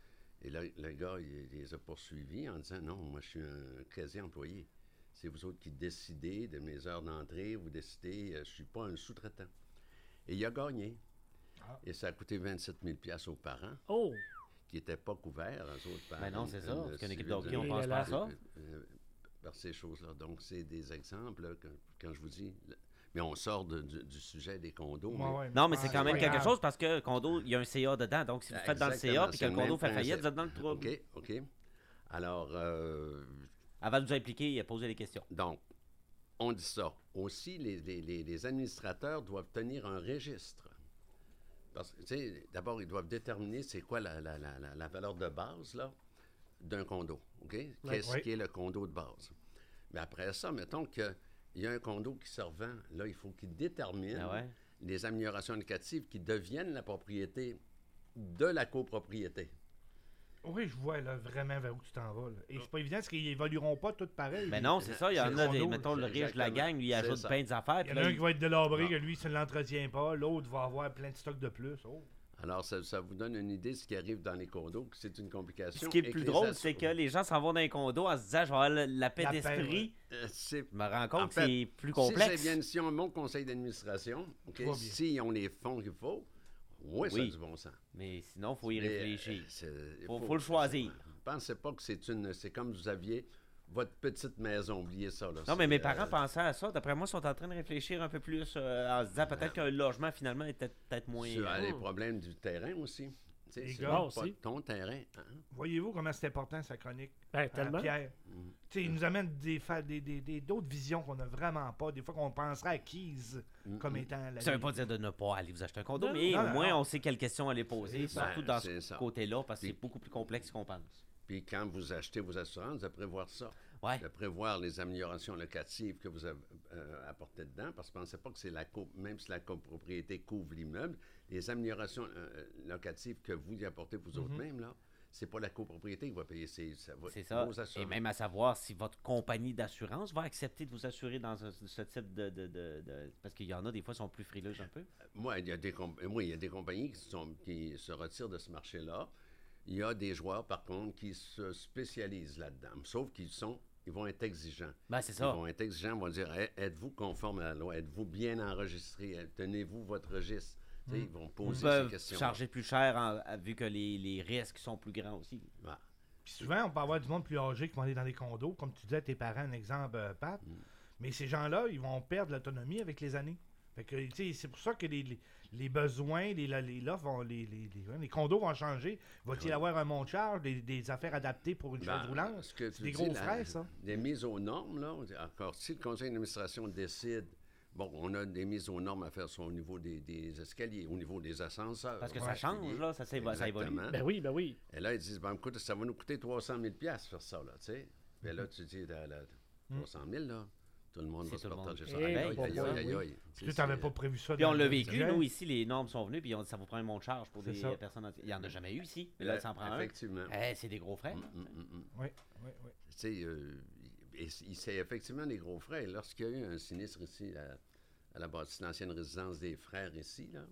et là, le gars, il les a poursuivis en disant, non, moi, je suis un quasi-employé. C'est vous autres qui décidez de mes heures d'entrée, vous décidez, je ne suis pas un sous-traitant. Et il a gagné. Et ça a coûté 27 000 $ aux parents. Oh! Qui n'étaient pas couverts, eux autres parents. Ben non, c'est ça, parce qu'une équipe de hockey, civils on pense pas à ça. Par ces choses-là. Donc, c'est des exemples, là, quand je vous dis... Mais on sort du sujet des condos. Non, mais c'est quand même quelque chose parce que condo, il y a un CA dedans. Donc, si vous faites dans le CA puis que le condo fait faillite, vous êtes dans le trouble. OK. Alors... Avant de vous impliquer, poser des questions. Donc, on dit ça. Aussi, les administrateurs doivent tenir un registre. Parce que, tu sais, d'abord, ils doivent déterminer c'est quoi la valeur de base, là, d'un condo. OK? Qu'est-ce qui est le condo de base? Mais après ça, mettons qu'il y a un condo qui se revend. Là, il faut qu'il détermine les améliorations locatives qui deviennent la propriété de la copropriété. Oui, je vois là, vraiment vers où tu t'en vas. Là. Et c'est pas évident parce qu'ils évolueront pas tous pareils. Mais non, c'est ça. Il y en a des, mettons, le riche de la gang, lui, il ajoute plein d'affaires. Il y en a un qui va être délabré, que lui, ça ne l'entretient pas. L'autre va avoir plein de stocks de plus. Oh. Alors, ça vous donne une idée de ce qui arrive dans les condos, que c'est une complication. Ce qui est le plus drôle, c'est que les gens s'en vont dans les condos en se disant, je vais avoir la paix d'esprit. Je me rends compte que c'est plus complexe. Si on a mon conseil d'administration, si on les fonds qu'il faut, oui, ça a du bon sens. Mais sinon, il faut y réfléchir. Il faut le choisir. Pensez pas que c'est comme vous aviez votre petite maison, oubliez ça. Là, non, mais mes parents pensaient à ça. D'après moi, ils sont en train de réfléchir un peu plus en se disant peut-être qu'un logement, finalement, était peut-être moins... Sur les problèmes du terrain aussi. Les c'est gars pas aussi. Ton terrain. Hein? Voyez-vous comment c'est important, sa chronique? Tellement. Pierre. Il nous amène d'autres visions qu'on n'a vraiment pas. Des fois qu'on penserait acquises comme étant... Ça ne veut pas dire de ne pas aller vous acheter un condo, mais au moins, on sait quelles questions aller poser, surtout dans ce côté-là, parce que c'est beaucoup plus complexe qu'on pense. Puis quand vous achetez vos assurances, de prévoir ça. De prévoir les améliorations locatives que vous avez apportées dedans, parce que pensez pas que c'est même si la copropriété couvre l'immeuble, les améliorations locatives que vous y apportez vous autres mêmes, là, c'est pas la copropriété qui va payer, c'est vos assurances. Et même à savoir si votre compagnie d'assurance va accepter de vous assurer dans ce type de... Parce qu'il y en a, des fois, qui sont plus frileuses un peu. Moi, il y a des compagnies qui se retirent de ce marché-là. Il y a des joueurs, par contre, qui se spécialisent là-dedans. Sauf qu'ils vont être exigeants. C'est ça. Ils vont être exigeants, ils vont dire êtes-vous conforme à la loi? Êtes-vous bien enregistré? Tenez-vous votre registre? Ils vont poser ces questions. Charger plus cher vu que les risques sont plus grands aussi. Puis souvent, on peut avoir du monde plus âgé qui vont aller dans les condos, comme tu disais, tes parents, un exemple, Pat. Mais ces gens-là, ils vont perdre l'autonomie avec les années. Fait que, c'est pour ça que les besoins, l'offre vont, les condos vont changer. Va-t-il y avoir un monte de charge, des affaires adaptées pour une chaise roulante? C'est des gros frais, ça. Des mises aux normes, là. Encore, si le conseil d'administration décide, on a des mises aux normes à faire au niveau des escaliers, au niveau des ascenseurs. Parce que ça change, là, ça évolue. Ben oui. Et là, ils disent, écoute, ça va nous coûter 300 000 $ faire ça, là, tu sais. Mais là, tu dis, 300 000, là. Tout le monde va se partager ça. Aïe. Tu n'avais pas prévu ça. Puis on l'a vécu, nous, ici, les normes sont venues, puis on dit ça vous prend un monte de charge pour des personnes. Il n'y en a jamais eu ici. Mais là, ça en prend effectivement. un. C'est des gros frais. Oui. Tu sais, c'est effectivement des gros frais. Lorsqu'il y a eu un sinistre ici, à la bâtisse, l'ancienne résidence des frères ici, là,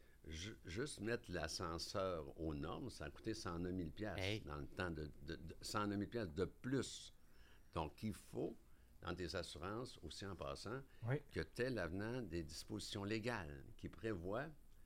juste mettre l'ascenseur aux normes, ça a coûté 109 000 $ dans le temps 109 000 $ de plus. Donc, il faut... dans tes assurances, aussi en passant, que tel avenant des dispositions légales qui prévoient...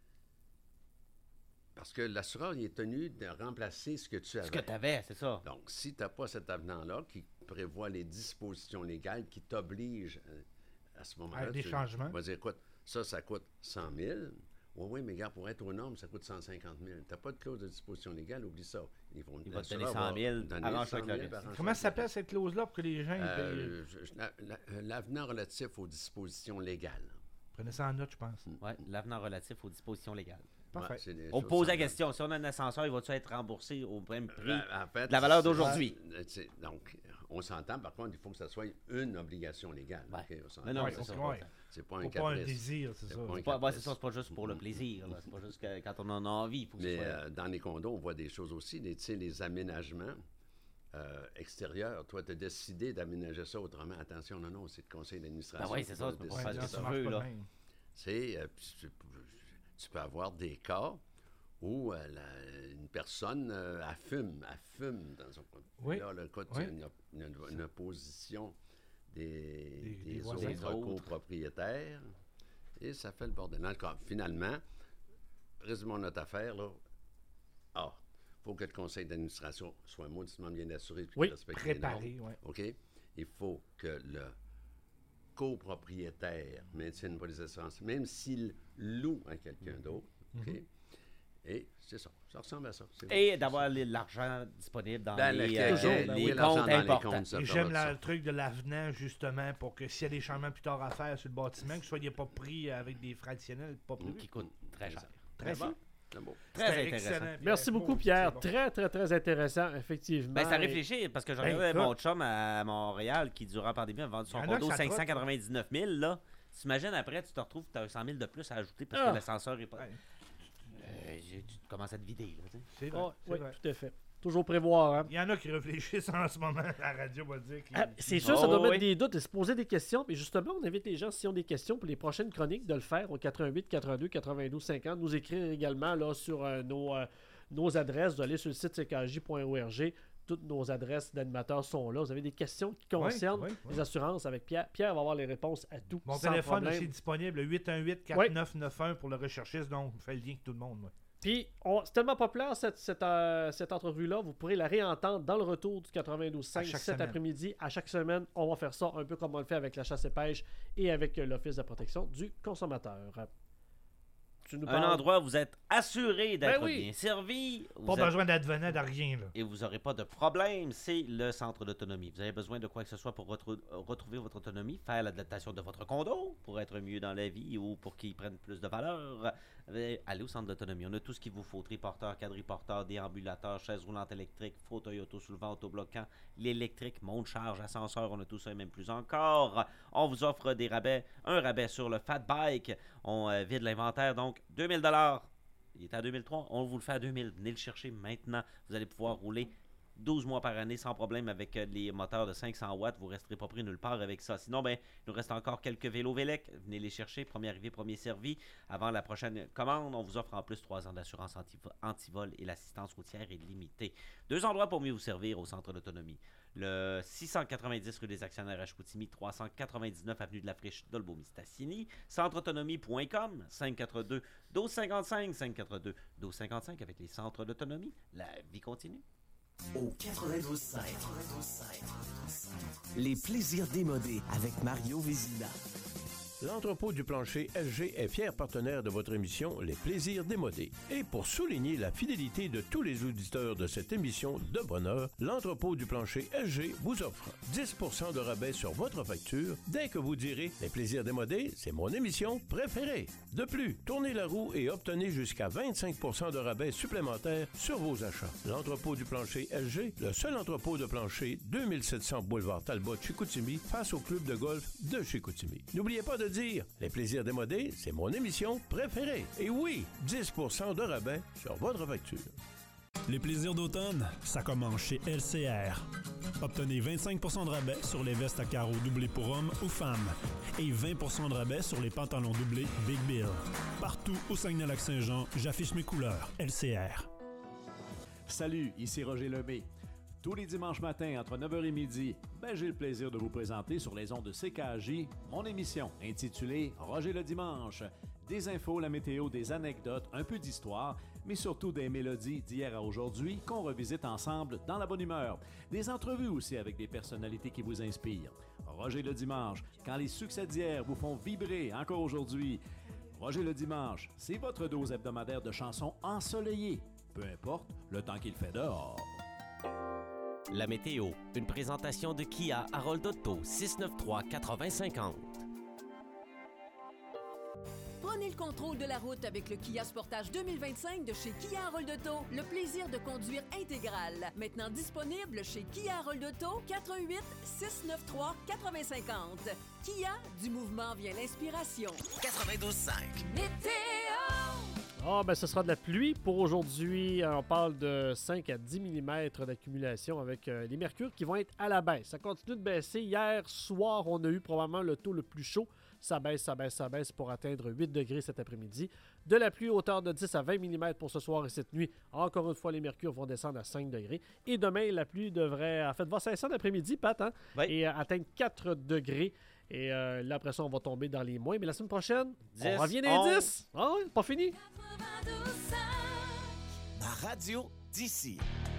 Parce que l'assureur, il est tenu de remplacer ce que tu avais. Ce que tu avais, c'est ça. Donc, si tu n'as pas cet avenant-là qui prévoit les dispositions légales qui t'obligent à ce moment-là... des changements. Tu vas dire, écoute, ça coûte 100 000. Oui, mais gars, pour être aux normes, ça coûte 150 000. Tu n'as pas de clause de disposition légale, oublie ça. Il va te donner 100 000, arrange avec le reste. Comment ça s'appelle cette clause-là pour que les gens... L'avenant relatif aux dispositions légales. Prenez ça en note, je pense. Oui, l'avenant relatif aux dispositions légales. Parfait. On pose la question, si on a un ascenseur, il va-tu être remboursé au même prix de la valeur d'aujourd'hui? Donc, on s'entend, par contre, il faut que ça soit une obligation légale. Okay, non, c'est pas un caprice. Pas un désir, c'est ça. C'est pas juste pour le plaisir. C'est pas juste quand on en a envie. Mais dans les condos, on voit des choses aussi, les aménagements extérieur. Toi, tu as décidé d'aménager ça autrement. Attention, non, c'est le conseil d'administration. Ben oui, c'est ça, tu peux pas faire ce que tu veux, là. Tu peux avoir des cas où une personne elle fume dans son coin. Oui. Là, le cas, Oui. il y a une opposition des voisins. autres copropriétaires et ça fait le bordel. Dans le cas, finalement, résumons notre affaire, là. Il faut que le conseil d'administration soit mauditement bien assuré et qu'il respecte les normes. Préparé, oui. OK? Il faut que le copropriétaire maintienne pas les assurances, même s'il loue à quelqu'un d'autre. OK? Et c'est ça. Ça ressemble à ça. Et d'avoir l'argent disponible dans Dans les l'argent comptes dans les importants. comptes, ça Et permet j'aime ça. le truc de l'avenant, justement, pour que s'il y a des changements plus tard à faire sur le bâtiment, que vous ne soyez pas pris avec des frais additionnels pas prévus. Qui coûte très cher. Très bon. bon. C'est beau. Très C'était intéressant. excellent, Pierre. Merci beaucoup, Bon, Pierre. c'est bon. Très, très, très intéressant, effectivement. Ben, c'est à réfléchir, parce que je Ben, regardais écoute. mon chum à Montréal qui, durant la pandémie, a vendu son Il y en a condo que ça trotte, 599 000. Là. T'imagines, après, tu te retrouves, tu as 100 000 de plus à ajouter parce Ah. que l'ascenseur est pas... Ouais. Tu commences à te vider. Là, tu sais. C'est vrai. Ah, c'est oui, vrai. tout à fait. Toujours prévoir, hein? Il y en a qui réfléchissent en ce moment à la radio, on va dire. C'est sûr, ça doit Oh, mettre oui. des doutes et se poser des questions. Mais justement, on invite les gens, s'ils ont des questions pour les prochaines chroniques, de le faire au 88 82 92 50. Nous écrire également là, sur nos adresses. Vous allez sur le site ckj.org. Toutes nos adresses d'animateurs sont là. Vous avez des questions qui concernent oui. les assurances avec Pierre. Pierre va avoir les réponses à tout. Mon sans téléphone problème. aussi est disponible, le 818-4991 pour le recherchiste, donc je fais le lien avec tout le monde. Moi. Puis, c'est tellement populaire cette entrevue-là, vous pourrez la réentendre dans le retour du 92.5 À chaque cet semaine. après-midi. À chaque semaine, on va faire ça un peu comme on le fait avec la chasse et pêche et avec l'Office de protection du consommateur. Tu nous Un parles- endroit où vous êtes assuré d'être Ben oui. bien servi. Vous Pas êtes- besoin d'advenant de rien. Là. Et vous n'aurez pas de problème, c'est le centre d'autonomie. Vous avez besoin de quoi que ce soit pour retrouver votre autonomie, faire l'adaptation de votre condo pour être mieux dans la vie ou pour qu'il prenne plus de valeur. Allez au centre d'autonomie. On a tout ce qu'il vous faut. Triporteur, quadriporteur, déambulateur, chaise roulante électrique, fauteuil autosoulevant, autobloquant, l'électrique, monte-charge, ascenseur. On a tout ça et même plus encore. On vous offre des rabais. Un rabais sur le Fat Bike. On vide l'inventaire. Donc, 2000 $. Il est à 2003, on vous le fait à 2000. Venez le chercher maintenant. Vous allez pouvoir rouler 12 mois par année sans problème avec les moteurs de 500 watts. Vous ne resterez pas pris nulle part avec ça. Sinon, il nous reste encore quelques vélos Vélec. Venez les chercher. Premier arrivé, premier servi. Avant la prochaine commande, on vous offre en plus 3 ans d'assurance anti-vol et l'assistance routière est limitée. 2 endroits pour mieux vous servir au centre d'autonomie. Le 690 rue des Actionnaires à Chicoutimi, 399 avenue de la Friche d'Olbeau-Mistassini, centreautonomie.com, 542-1255, 542-1255 avec les centres d'autonomie. La vie continue. Au 92.5. Les plaisirs démodés avec Mario Vézina. L'entrepôt du plancher SG est fier partenaire de votre émission Les Plaisirs démodés. Et pour souligner la fidélité de tous les auditeurs de cette émission de bonheur, l'entrepôt du plancher SG vous offre 10% de rabais sur votre facture dès que vous direz Les Plaisirs démodés, c'est mon émission préférée. De plus, tournez la roue et obtenez jusqu'à 25% de rabais supplémentaires sur vos achats. L'entrepôt du plancher SG, le seul entrepôt de plancher 2700 boulevard Talbot Chicoutimi face au club de golf de Chicoutimi. N'oubliez pas de dire Les Plaisirs démodés, c'est mon émission préférée. Et oui, 10% de rabais sur votre facture. Les plaisirs d'automne, ça commence chez LCR. Obtenez 25% de rabais sur les vestes à carreaux doublées pour hommes ou femmes et 20% de rabais sur les pantalons doublés Big Bill. Partout au Saguenay-Lac-Saint-Jean, j'affiche mes couleurs. LCR. Salut, ici Roger Lemay. Tous les dimanches matins, entre 9h et midi, j'ai le plaisir de vous présenter sur les ondes de CKJ mon émission intitulée Roger le dimanche. Des infos, la météo, des anecdotes, un peu d'histoire, mais surtout des mélodies d'hier à aujourd'hui qu'on revisite ensemble dans la bonne humeur. Des entrevues aussi avec des personnalités qui vous inspirent. Roger le dimanche, quand les succès d'hier vous font vibrer encore aujourd'hui. Roger le dimanche, c'est votre dose hebdomadaire de chansons ensoleillées, peu importe le temps qu'il fait dehors. La météo, une présentation de Kia Harold Otto, 693-8050. Prenez le contrôle de la route avec le Kia Sportage 2025 de chez Kia Harold Auto. Le plaisir de conduire intégral. Maintenant disponible chez Kia Harold Auto, 418-693-8050. Kia, du mouvement vient l'inspiration. 92.5. Météo! Ah, ben ce sera de la pluie. Pour aujourd'hui, on parle de 5 à 10 mm d'accumulation avec les mercures qui vont être à la baisse. Ça continue de baisser. Hier soir, on a eu probablement le taux le plus chaud. Ça baisse pour atteindre 8 degrés cet après-midi. De la pluie, hauteur de 10 à 20 mm pour ce soir et cette nuit. Encore une fois, les mercures vont descendre à 5 degrés. Et demain, la pluie devrait, en fait, va cesser d'après-midi, Pat, hein? Oui. Et atteindre 4 degrés. Et là, après ça, on va tomber dans les moins. Mais la semaine prochaine, 10, on revient des 11. 10. Ah oui, pas fini. Ma radio d'ici.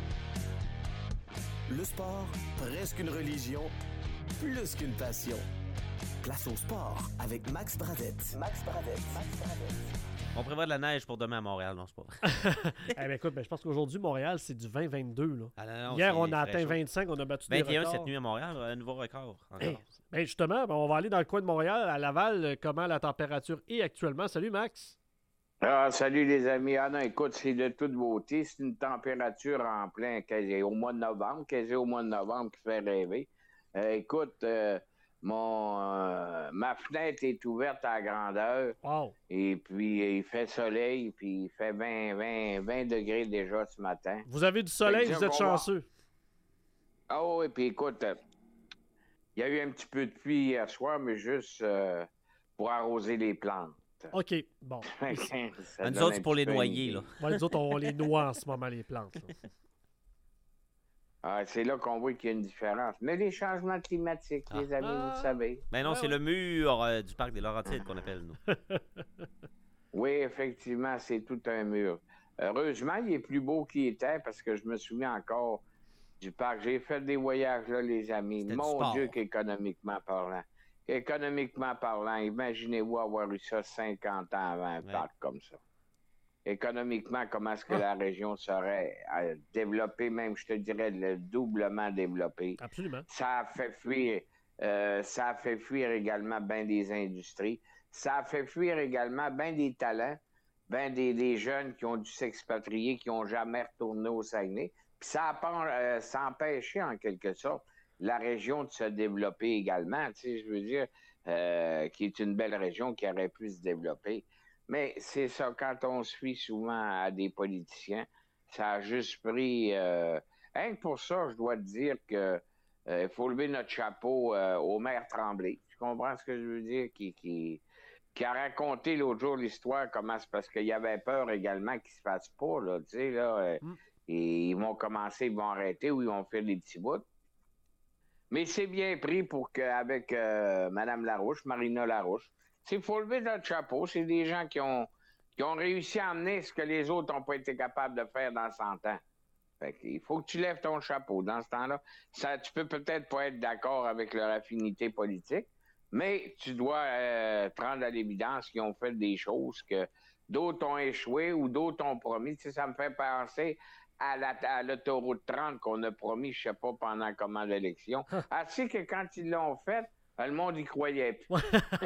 Le sport, presque une religion, plus qu'une passion. Place au sport avec Max Bravette. On prévoit de la neige pour demain à Montréal, non, c'est pas vrai. Eh ben, écoute, je pense qu'aujourd'hui, Montréal, c'est du 20-22. Là. Ah, non, Hier, c'est on a très atteint chaud. 25, on a battu des 21 records. cette nuit à Montréal, un nouveau record. encore. Hey, ben justement, on va aller dans le coin de Montréal, à Laval, comment la température est actuellement. Salut, Max. Ah, salut les amis. Ah non, écoute, c'est de toute beauté. C'est une température en plein quasi au mois de novembre qui fait rêver. Écoute, ma fenêtre est ouverte à grandeur. Wow. Et puis, il fait soleil, puis il fait 20 degrés déjà ce matin. Vous avez du soleil, Fait que vous êtes on va voir. chanceux. Ah oui, puis écoute, il y a eu un petit peu de pluie hier soir, mais juste pour arroser les plantes. OK, bon. Ça Nous donne autres, un c'est pour petit les peu une noyer, idée. là. Ouais, nous autres, on les noie en ce moment, les plantes. là. Ah, c'est là qu'on voit qu'il y a une différence. Mais les changements climatiques, les amis, vous le savez. Ben non, c'est le mur du parc des Laurentides qu'on appelle, nous. Oui, effectivement, c'est tout un mur. Heureusement, il est plus beau qu'il était parce que je me souviens encore du parc. J'ai fait des voyages là, les amis. C'était du Mon sport. Dieu, qu'économiquement parlant. Économiquement parlant, imaginez-vous avoir eu ça 50 ans avant un parc comme ça. Économiquement, comment est-ce que la région serait développée, même, je te dirais, le doublement développée. Absolument. Ça a fait fuir également bien des industries. Ça a fait fuir également bien des talents, bien des jeunes qui ont dû s'expatrier, qui n'ont jamais retourné au Saguenay. Puis ça a empêché, en quelque sorte, la région de se développer également. Tu sais, je veux dire, qui est une belle région qui aurait pu se développer. Mais c'est ça, quand on se fie souvent à des politiciens, ça a juste pris... rien que pour ça, je dois te dire que il faut lever notre chapeau au maire Tremblay. Tu comprends ce que je veux dire? Qui a raconté l'autre jour l'histoire, comment c'est parce qu'il y avait peur également qu'il se fasse pas, là, tu sais, là. Et ils vont commencer, ils vont arrêter ou ils vont faire des petits bouts. Mais c'est bien pris pour qu'avec Mme Larouche, Marina Larouche, il faut lever notre chapeau. C'est des gens qui ont réussi à amener ce que les autres n'ont pas été capables de faire dans 100 ans. Fait qu'il faut que tu lèves ton chapeau dans ce temps-là. Tu peux peut-être pas être d'accord avec leur affinité politique, mais tu dois prendre à l'évidence qu'ils ont fait des choses que d'autres ont échoué ou d'autres ont promis. Tu sais, ça me fait penser à l'autoroute 30 qu'on a promis, je sais pas pendant comment d'élection. Ainsi que quand ils l'ont fait, le monde y croyait plus.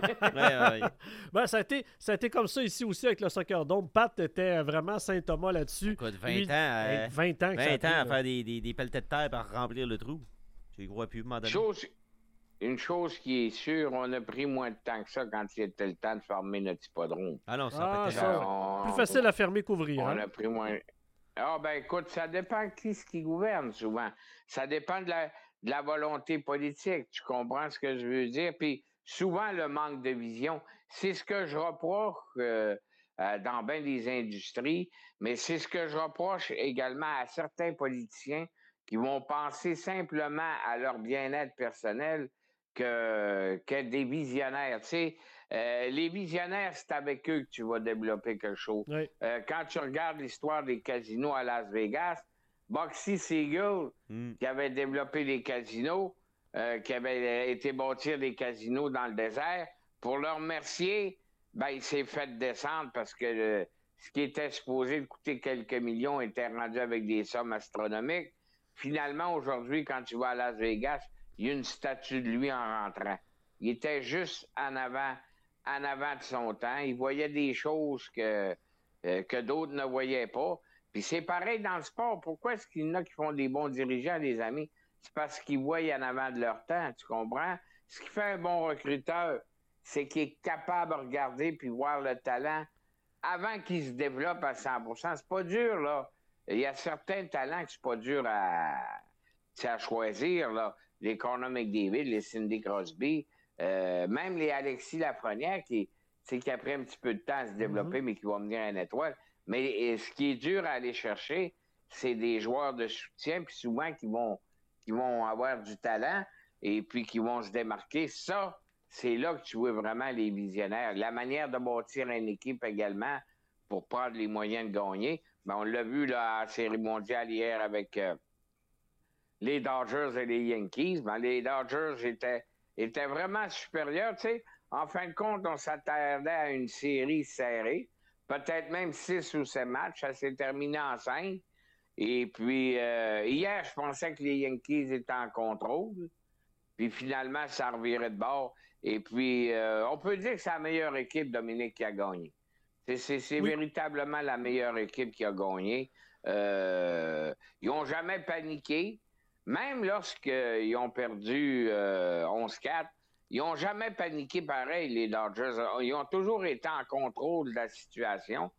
Ben, ça a été comme ça ici aussi avec le Soccer Dome. Pat était vraiment Saint-Thomas là-dessus. Écoute, 20 Lui, ans, 20 ans, que ça a 20 pris, ans à là. faire des pelletés de terre pour remplir le trou. Tu y crois plus, à un moment donné. Une chose qui est sûre, on a pris moins de temps que ça quand il était le temps de fermer notre hippodrome. Ah non, Ah, ça, plus facile à fermer qu'ouvrir. On hein. a pris moins. Ah, ben écoute, ça dépend de qui ce qui gouverne souvent. Ça dépend de la volonté politique. Tu comprends ce que je veux dire? Puis souvent, le manque de vision, c'est ce que je reproche dans bien des industries, mais c'est ce que je reproche également à certains politiciens qui vont penser simplement à leur bien-être personnel que des visionnaires. Tu sais, les visionnaires, c'est avec eux que tu vas développer quelque chose. Oui. Quand tu regardes l'histoire des casinos à Las Vegas, Boxy Siegel, qui avait développé les casinos, qui avait été bâtir des casinos dans le désert, pour le remercier, ben, il s'est fait descendre parce que ce qui était supposé de coûter quelques millions était rendu avec des sommes astronomiques. Finalement, aujourd'hui, quand tu vas à Las Vegas, il y a une statue de lui en rentrant. Il était juste en avant de son temps. Il voyait des choses que d'autres ne voyaient pas. Puis c'est pareil dans le sport. Pourquoi est-ce qu'il y en a qui font des bons dirigeants, les amis? C'est parce qu'ils voient en avant de leur temps, tu comprends? Ce qui fait un bon recruteur, c'est qu'il est capable de regarder puis voir le talent avant qu'ils se développent à 100%. C'est pas dur, là. Il y a certains talents que c'est pas dur à choisir, là. Les Connor McDavid, les Cindy Crosby, même les Alexis Lafrenière, qui après un petit peu de temps à se développer, mais qui vont venir à une étoile. Mais ce qui est dur à aller chercher, c'est des joueurs de soutien, puis souvent qui vont avoir du talent et puis qui vont se démarquer. Ça, c'est là que tu vois vraiment les visionnaires. La manière de bâtir une équipe également pour prendre les moyens de gagner. Ben, on l'a vu là, à la Série mondiale hier avec les Dodgers et les Yankees. Ben, les Dodgers étaient vraiment supérieurs. Tu sais, en fin de compte, on s'attardait à une série serrée. Peut-être même 6 ou 7 matchs. Ça s'est terminé en 5. Et puis, hier, je pensais que les Yankees étaient en contrôle. Puis finalement, ça revirait de bord. Et puis, on peut dire que c'est la meilleure équipe, Dominique, qui a gagné. C'est véritablement la meilleure équipe qui a gagné. Ils n'ont jamais paniqué. Même lorsqu'ils ont perdu 11-4, ils n'ont jamais paniqué pareil, les Dodgers. Ils ont toujours été en contrôle de la situation.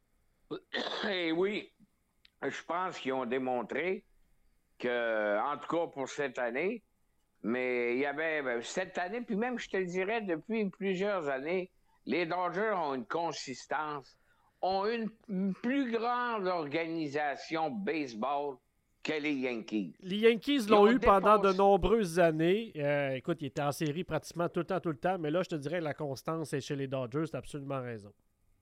Et oui, je pense qu'ils ont démontré que, en tout cas pour cette année, mais il y avait cette année, puis même je te le dirais depuis plusieurs années, les Dodgers ont une consistance, ont une plus grande organisation baseball que les Yankees. Les Yankees l'ont eu pendant de nombreuses années. Écoute, ils étaient en série pratiquement tout le temps, mais là, je te dirais que la constance est chez les Dodgers, tu as absolument raison.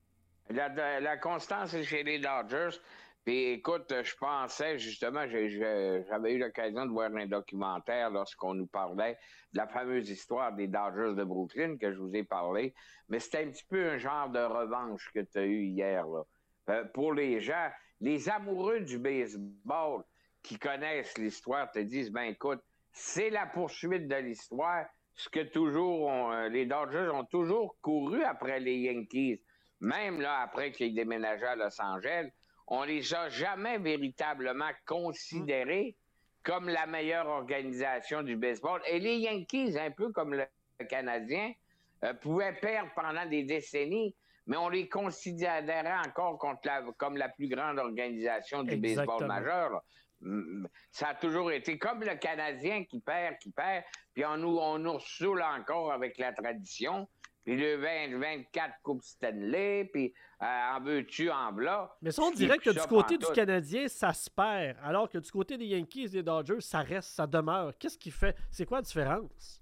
La constance est chez les Dodgers. Puis écoute, je pensais justement, j'avais eu l'occasion de voir un documentaire lorsqu'on nous parlait de la fameuse histoire des Dodgers de Brooklyn que je vous ai parlé. Mais c'était un petit peu un genre de revanche que tu as eu hier, là. Pour les gens, les amoureux du baseball qui connaissent l'histoire te disent, ben écoute, c'est la poursuite de l'histoire. Ce que toujours, les Dodgers ont toujours couru après les Yankees. Même là, après qu'ils déménageaient à Los Angeles, on les a jamais véritablement considérés comme la meilleure organisation du baseball. Et les Yankees, un peu comme le Canadien, pouvaient perdre pendant des décennies, mais on les considérait encore comme la plus grande organisation du baseball majeur, là. Ça a toujours été comme le Canadien qui perd, puis on nous ressoule encore avec la tradition. Puis le 24 Coupes Stanley, puis en veux-tu, en v'là. Mais ça, on dirait que du côté du Canadien, ça se perd, alors que du côté des Yankees et des Dodgers, ça reste, ça demeure. Qu'est-ce qui fait? C'est quoi la différence?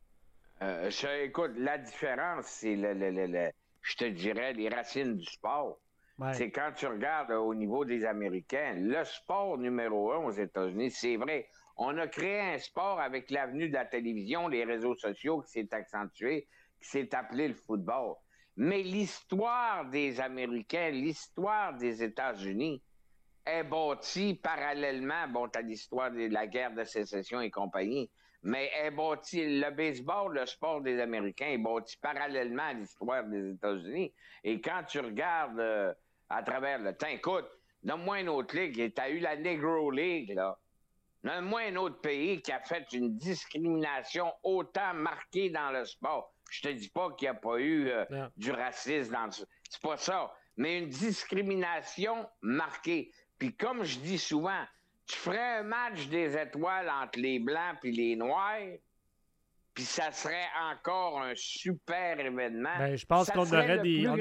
Écoute, la différence, c'est je te dirais, les racines du sport. Ouais. C'est quand tu regardes au niveau des Américains, le sport numéro 1 aux États-Unis, c'est vrai. On a créé un sport avec l'avenue de la télévision, les réseaux sociaux qui s'est accentué, qui s'est appelé le football. Mais l'histoire des Américains, l'histoire des États-Unis est bâtie parallèlement, à l'histoire de la guerre de sécession et compagnie, mais est bâtie, le baseball, le sport des Américains est bâti parallèlement à l'histoire des États-Unis. Et quand tu regardes à travers le temps, écoute, donne-moi une autre ligue, tu as eu la Negro League, là. Donne-moi un autre pays qui a fait une discrimination autant marquée dans le sport. Je te dis pas qu'il n'y a pas eu du racisme dans le... C'est pas ça. Mais une discrimination marquée. Puis comme je dis souvent, tu ferais un match des étoiles entre les Blancs et les Noirs, puis ça serait encore un super événement. Ben, je pense qu'on aurait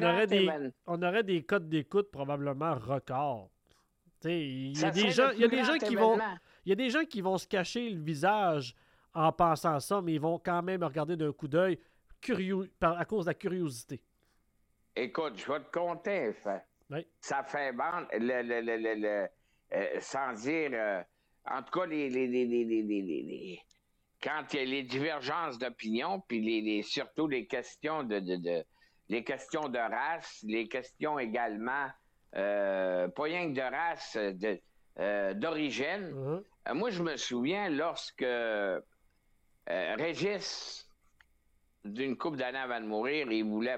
des codes d'écoute probablement records. Il y a des gens qui vont se cacher le visage en pensant ça, mais ils vont quand même regarder d'un coup d'œil à cause de la curiosité. Écoute, je vais te compter un fait. Oui. Ça fait bande, sans dire, en tout cas, quand il y a les divergences d'opinion, puis surtout les questions les questions de race, les questions également, pas rien que de race, d'origine. Moi, je me souviens lorsque Régis, d'une couple d'années avant de mourir, il voulait,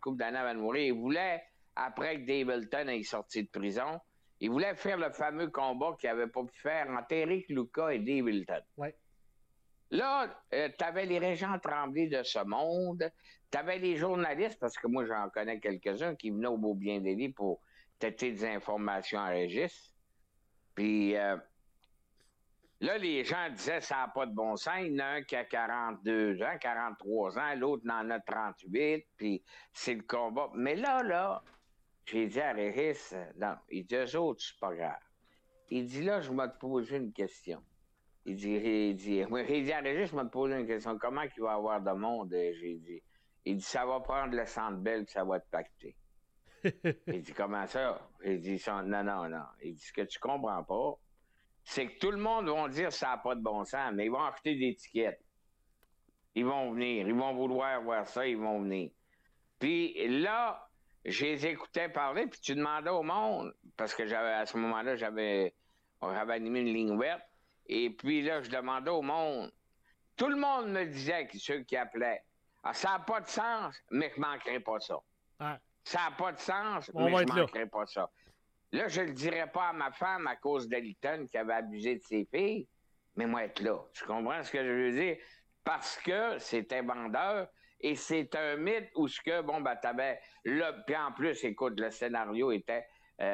après que Dave Hilton ait sorti de prison, il voulait faire le fameux combat qu'il n'avait pas pu faire entre Eric Lucas et Dave Hilton. Ouais. Là, t'avais les Régents Tremblay de ce monde, t'avais les journalistes, parce que moi, j'en connais quelques-uns qui venaient au Beau Bien d'Élie pour têter des informations à Régis. Puis là, les gens disaient ça n'a pas de bon sens. Il y en a un qui a 42 ans, 43 ans, l'autre en a 38, puis c'est le combat. Mais là, j'ai dit à Régis, non, il dit, eux autres, c'est pas grave. Il dit, là, je vais te poser une question. Il dit à Régis, je vais te poser une question. Comment il va y avoir de monde? J'ai dit. Il dit, ça va prendre le Centre Bell, puis ça va te pacter. Il dit, comment ça? Il dit, non. Il dit, ce que tu comprends pas, c'est que tout le monde va dire ça n'a pas de bon sens, mais ils vont acheter des tickets. Ils vont venir, ils vont vouloir voir ça, ils vont venir. Puis là, je les écoutais parler, puis tu demandais au monde, parce que à ce moment-là, on avait animé une ligne ouverte, et puis là, je demandais au monde. Tout le monde me disait, ceux qui appelaient, ça n'a pas de sens, mais je ne manquerai pas ça. Ah. Ça n'a pas de sens, On mais va je être ne manquerai pas ça. Là, je ne le dirais pas à ma femme à cause d'Eliton qui avait abusé de ses filles, mais moi être là. Tu comprends ce que je veux dire? Parce que c'était vendeur et c'est un mythe où ce que, t'avais là, puis en plus, écoute, le scénario était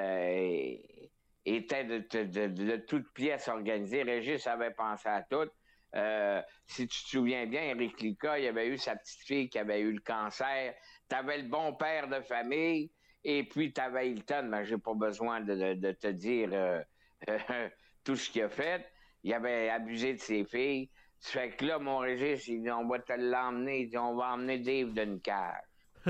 de toutes pièces organisées. Régis avait pensé à tout. Si tu te souviens bien, Éric Lica, il avait eu sa petite fille qui avait eu le cancer. Tu avais le bon père de famille. Et puis, tu avais Hilton, mais j'ai pas besoin de te dire tout ce qu'il a fait. Il avait abusé de ses filles. Ça fait que là, mon Régis, il dit, on va te l'emmener. Il dit, on va emmener Dave d'une cage.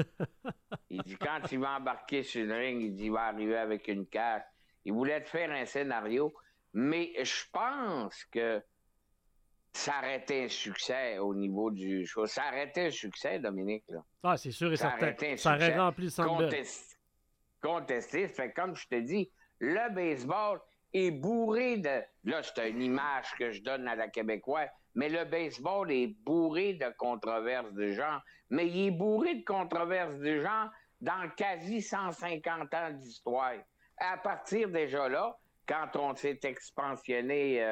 Il dit, quand il va embarquer sur le ring, il dit, il va arriver avec une cage. Il voulait te faire un scénario, mais je pense que ça aurait été un succès au niveau du show. Ça aurait été un succès, Dominique, là. Ah, c'est sûr et Ça certain. aurait été un Ça aurait succès. rempli le Centre Bell. Contesté. Ça fait comme je te dis, le baseball est bourré de... Là, c'est une image que je donne à la Québécoise, mais le baseball est bourré de controverses de genre. Mais il est bourré de controverses de genre dans quasi 150 ans d'histoire. À partir déjà là, quand on s'est expansionné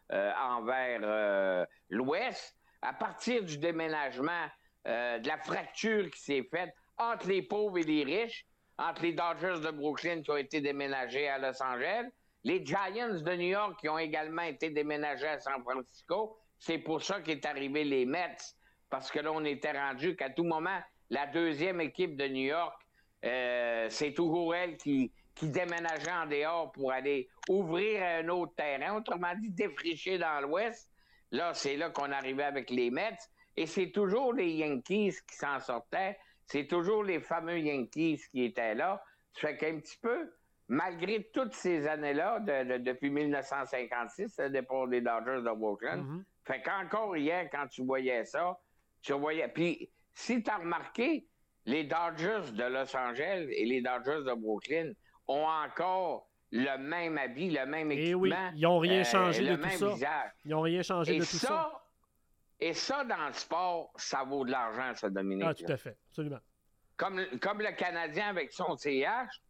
envers l'Ouest, à partir du déménagement, de la fracture qui s'est faite entre les pauvres et les riches, entre les Dodgers de Brooklyn qui ont été déménagés à Los Angeles, les Giants de New York qui ont également été déménagés à San Francisco. C'est pour ça qu'est arrivé les Mets, parce que là, on était rendu qu'à tout moment, la deuxième équipe de New York, c'est toujours elle qui déménageait en dehors pour aller ouvrir un autre terrain, autrement dit, défricher dans l'Ouest. Là, c'est là qu'on arrivait avec les Mets, et c'est toujours les Yankees qui s'en sortaient. C'est toujours les fameux Yankees qui étaient là. Ça fait qu'un petit peu, malgré toutes ces années-là, depuis 1956, le départ des Dodgers de Brooklyn, fait qu'encore hier, quand tu voyais ça, tu voyais... Puis, si tu as remarqué, les Dodgers de Los Angeles et les Dodgers de Brooklyn ont encore le même habit, le même équipement. Et oui, ils n'ont rien changé de le tout même ça. visage. Ils n'ont rien changé de tout ça. Et ça, dans le sport, ça vaut de l'argent, ça, Dominique. Ah, tout à fait, absolument. Comme le Canadien avec son CH,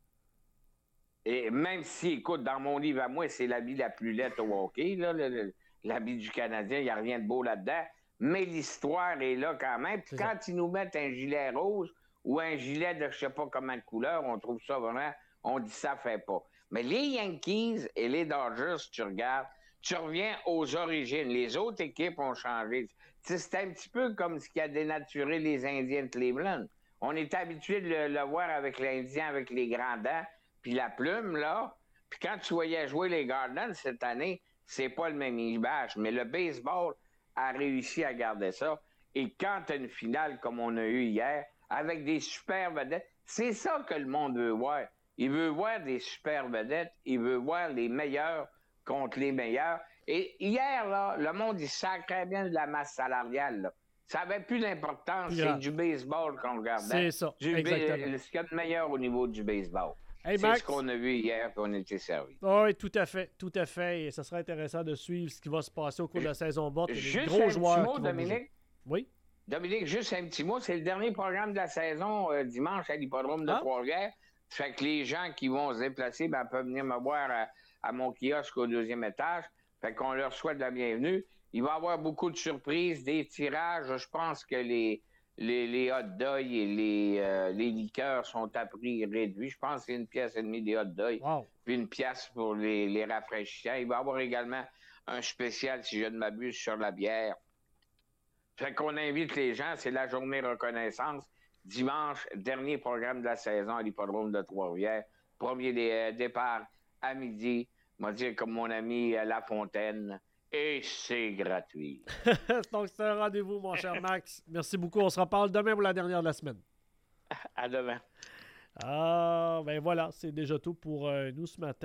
et même si, écoute, dans mon livre à moi, c'est l'habit la plus laide au hockey, là, l'habit du Canadien, il n'y a rien de beau là-dedans, mais l'histoire est là quand même. Puis quand ils nous mettent un gilet rose ou un gilet de je sais pas comment de couleur, on trouve ça vraiment, on dit ça fait pas. Mais les Yankees et les Dodgers, si tu regardes, tu reviens aux origines. Les autres équipes ont changé. C'est un petit peu comme ce qui a dénaturé les Indiens de Cleveland. On est habitué de le voir avec l'Indien, avec les grands dents, puis la plume, là. Puis quand tu voyais jouer les Gardens cette année, c'est pas le même image. Mais le baseball a réussi à garder ça. Et quand tu as une finale comme on a eu hier, avec des super vedettes, c'est ça que le monde veut voir. Il veut voir des super vedettes, il veut voir les meilleurs contre les meilleurs. Et hier, là, le monde, il sacrait bien de la masse salariale, là. Ça n'avait plus d'importance. C'est du baseball qu'on regardait. C'est ça, exactement. Ce qu'il y a de meilleur au niveau du baseball. Hey, c'est Max. ce qu'on a vu hier, qu'on a été servi. Oui, tout à fait, tout à fait. Et ça sera intéressant de suivre ce qui va se passer au cours de la saison morte. Il y a des Juste gros un joueurs petit mot, qui vont Dominique. bouger. Oui. Dominique, juste un petit mot. C'est le dernier programme de la saison dimanche à l'hippodrome de Trois-Rivières. Ça fait que les gens qui vont se déplacer peuvent venir me voir à mon kiosque au 2e étage. Fait qu'on leur souhaite la bienvenue. Il va y avoir beaucoup de surprises, des tirages. Je pense que les hot dogs et les liqueurs sont à prix réduit. Je pense que c'est 1,5 pièce des hot dogs, puis 1 pièce pour les rafraîchissants. Il va y avoir également un spécial, si je ne m'abuse, sur la bière. Fait qu'on invite les gens, c'est la journée reconnaissance. Dimanche, dernier programme de la saison à l'hippodrome de Trois-Rivières. Premier départ à midi. Moi dire comme mon ami Lafontaine. Et c'est gratuit. Donc, c'est un rendez-vous, mon cher Max. Merci beaucoup. On se reparle demain pour la dernière de la semaine. À demain. Ah, ben voilà, c'est déjà tout pour nous ce matin,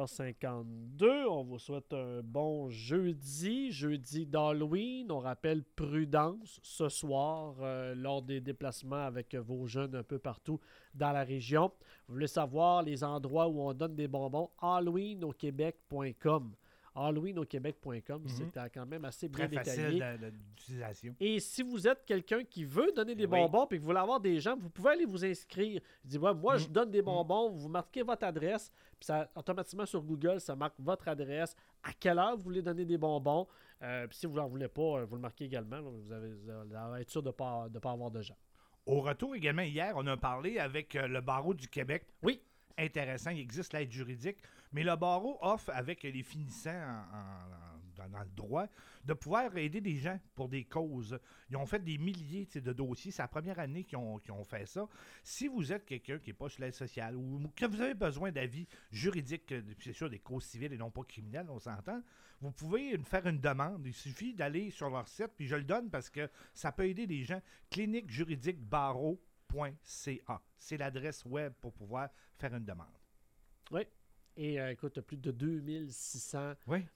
8h52. On vous souhaite un bon jeudi d'Halloween. On rappelle prudence ce soir lors des déplacements avec vos jeunes un peu partout dans la région. Vous voulez savoir les endroits où on donne des bonbons? HalloweenAuQuébec.com. HalloweenAuQuébec.com, c'est quand même assez bien détaillé. Très facile d'utilisation. Et si vous êtes quelqu'un qui veut donner des bonbons et que vous voulez avoir des gens, vous pouvez aller vous inscrire. Vous dites, ouais, moi, je donne des bonbons, vous marquez votre adresse, puis ça, automatiquement sur Google, ça marque votre adresse, à quelle heure vous voulez donner des bonbons. Puis si vous n'en voulez pas, vous le marquez également. Là, vous allez être sûr de ne pas avoir de gens. Au retour également, hier, on a parlé avec le barreau du Québec. Oui. Intéressant, il existe l'aide juridique, mais le barreau offre avec les finissants dans le droit de pouvoir aider des gens pour des causes. Ils ont fait des milliers de dossiers. C'est la première année qu'ils ont fait ça. Si vous êtes quelqu'un qui n'est pas sur l'aide sociale ou que vous avez besoin d'avis juridiques, c'est sûr des causes civiles et non pas criminelles, on s'entend, vous pouvez faire une demande. Il suffit d'aller sur leur site, puis je le donne parce que ça peut aider des gens. Clinique juridique barreau.ca. C'est l'adresse web pour pouvoir faire une demande. Oui. Et écoute, plus de 2600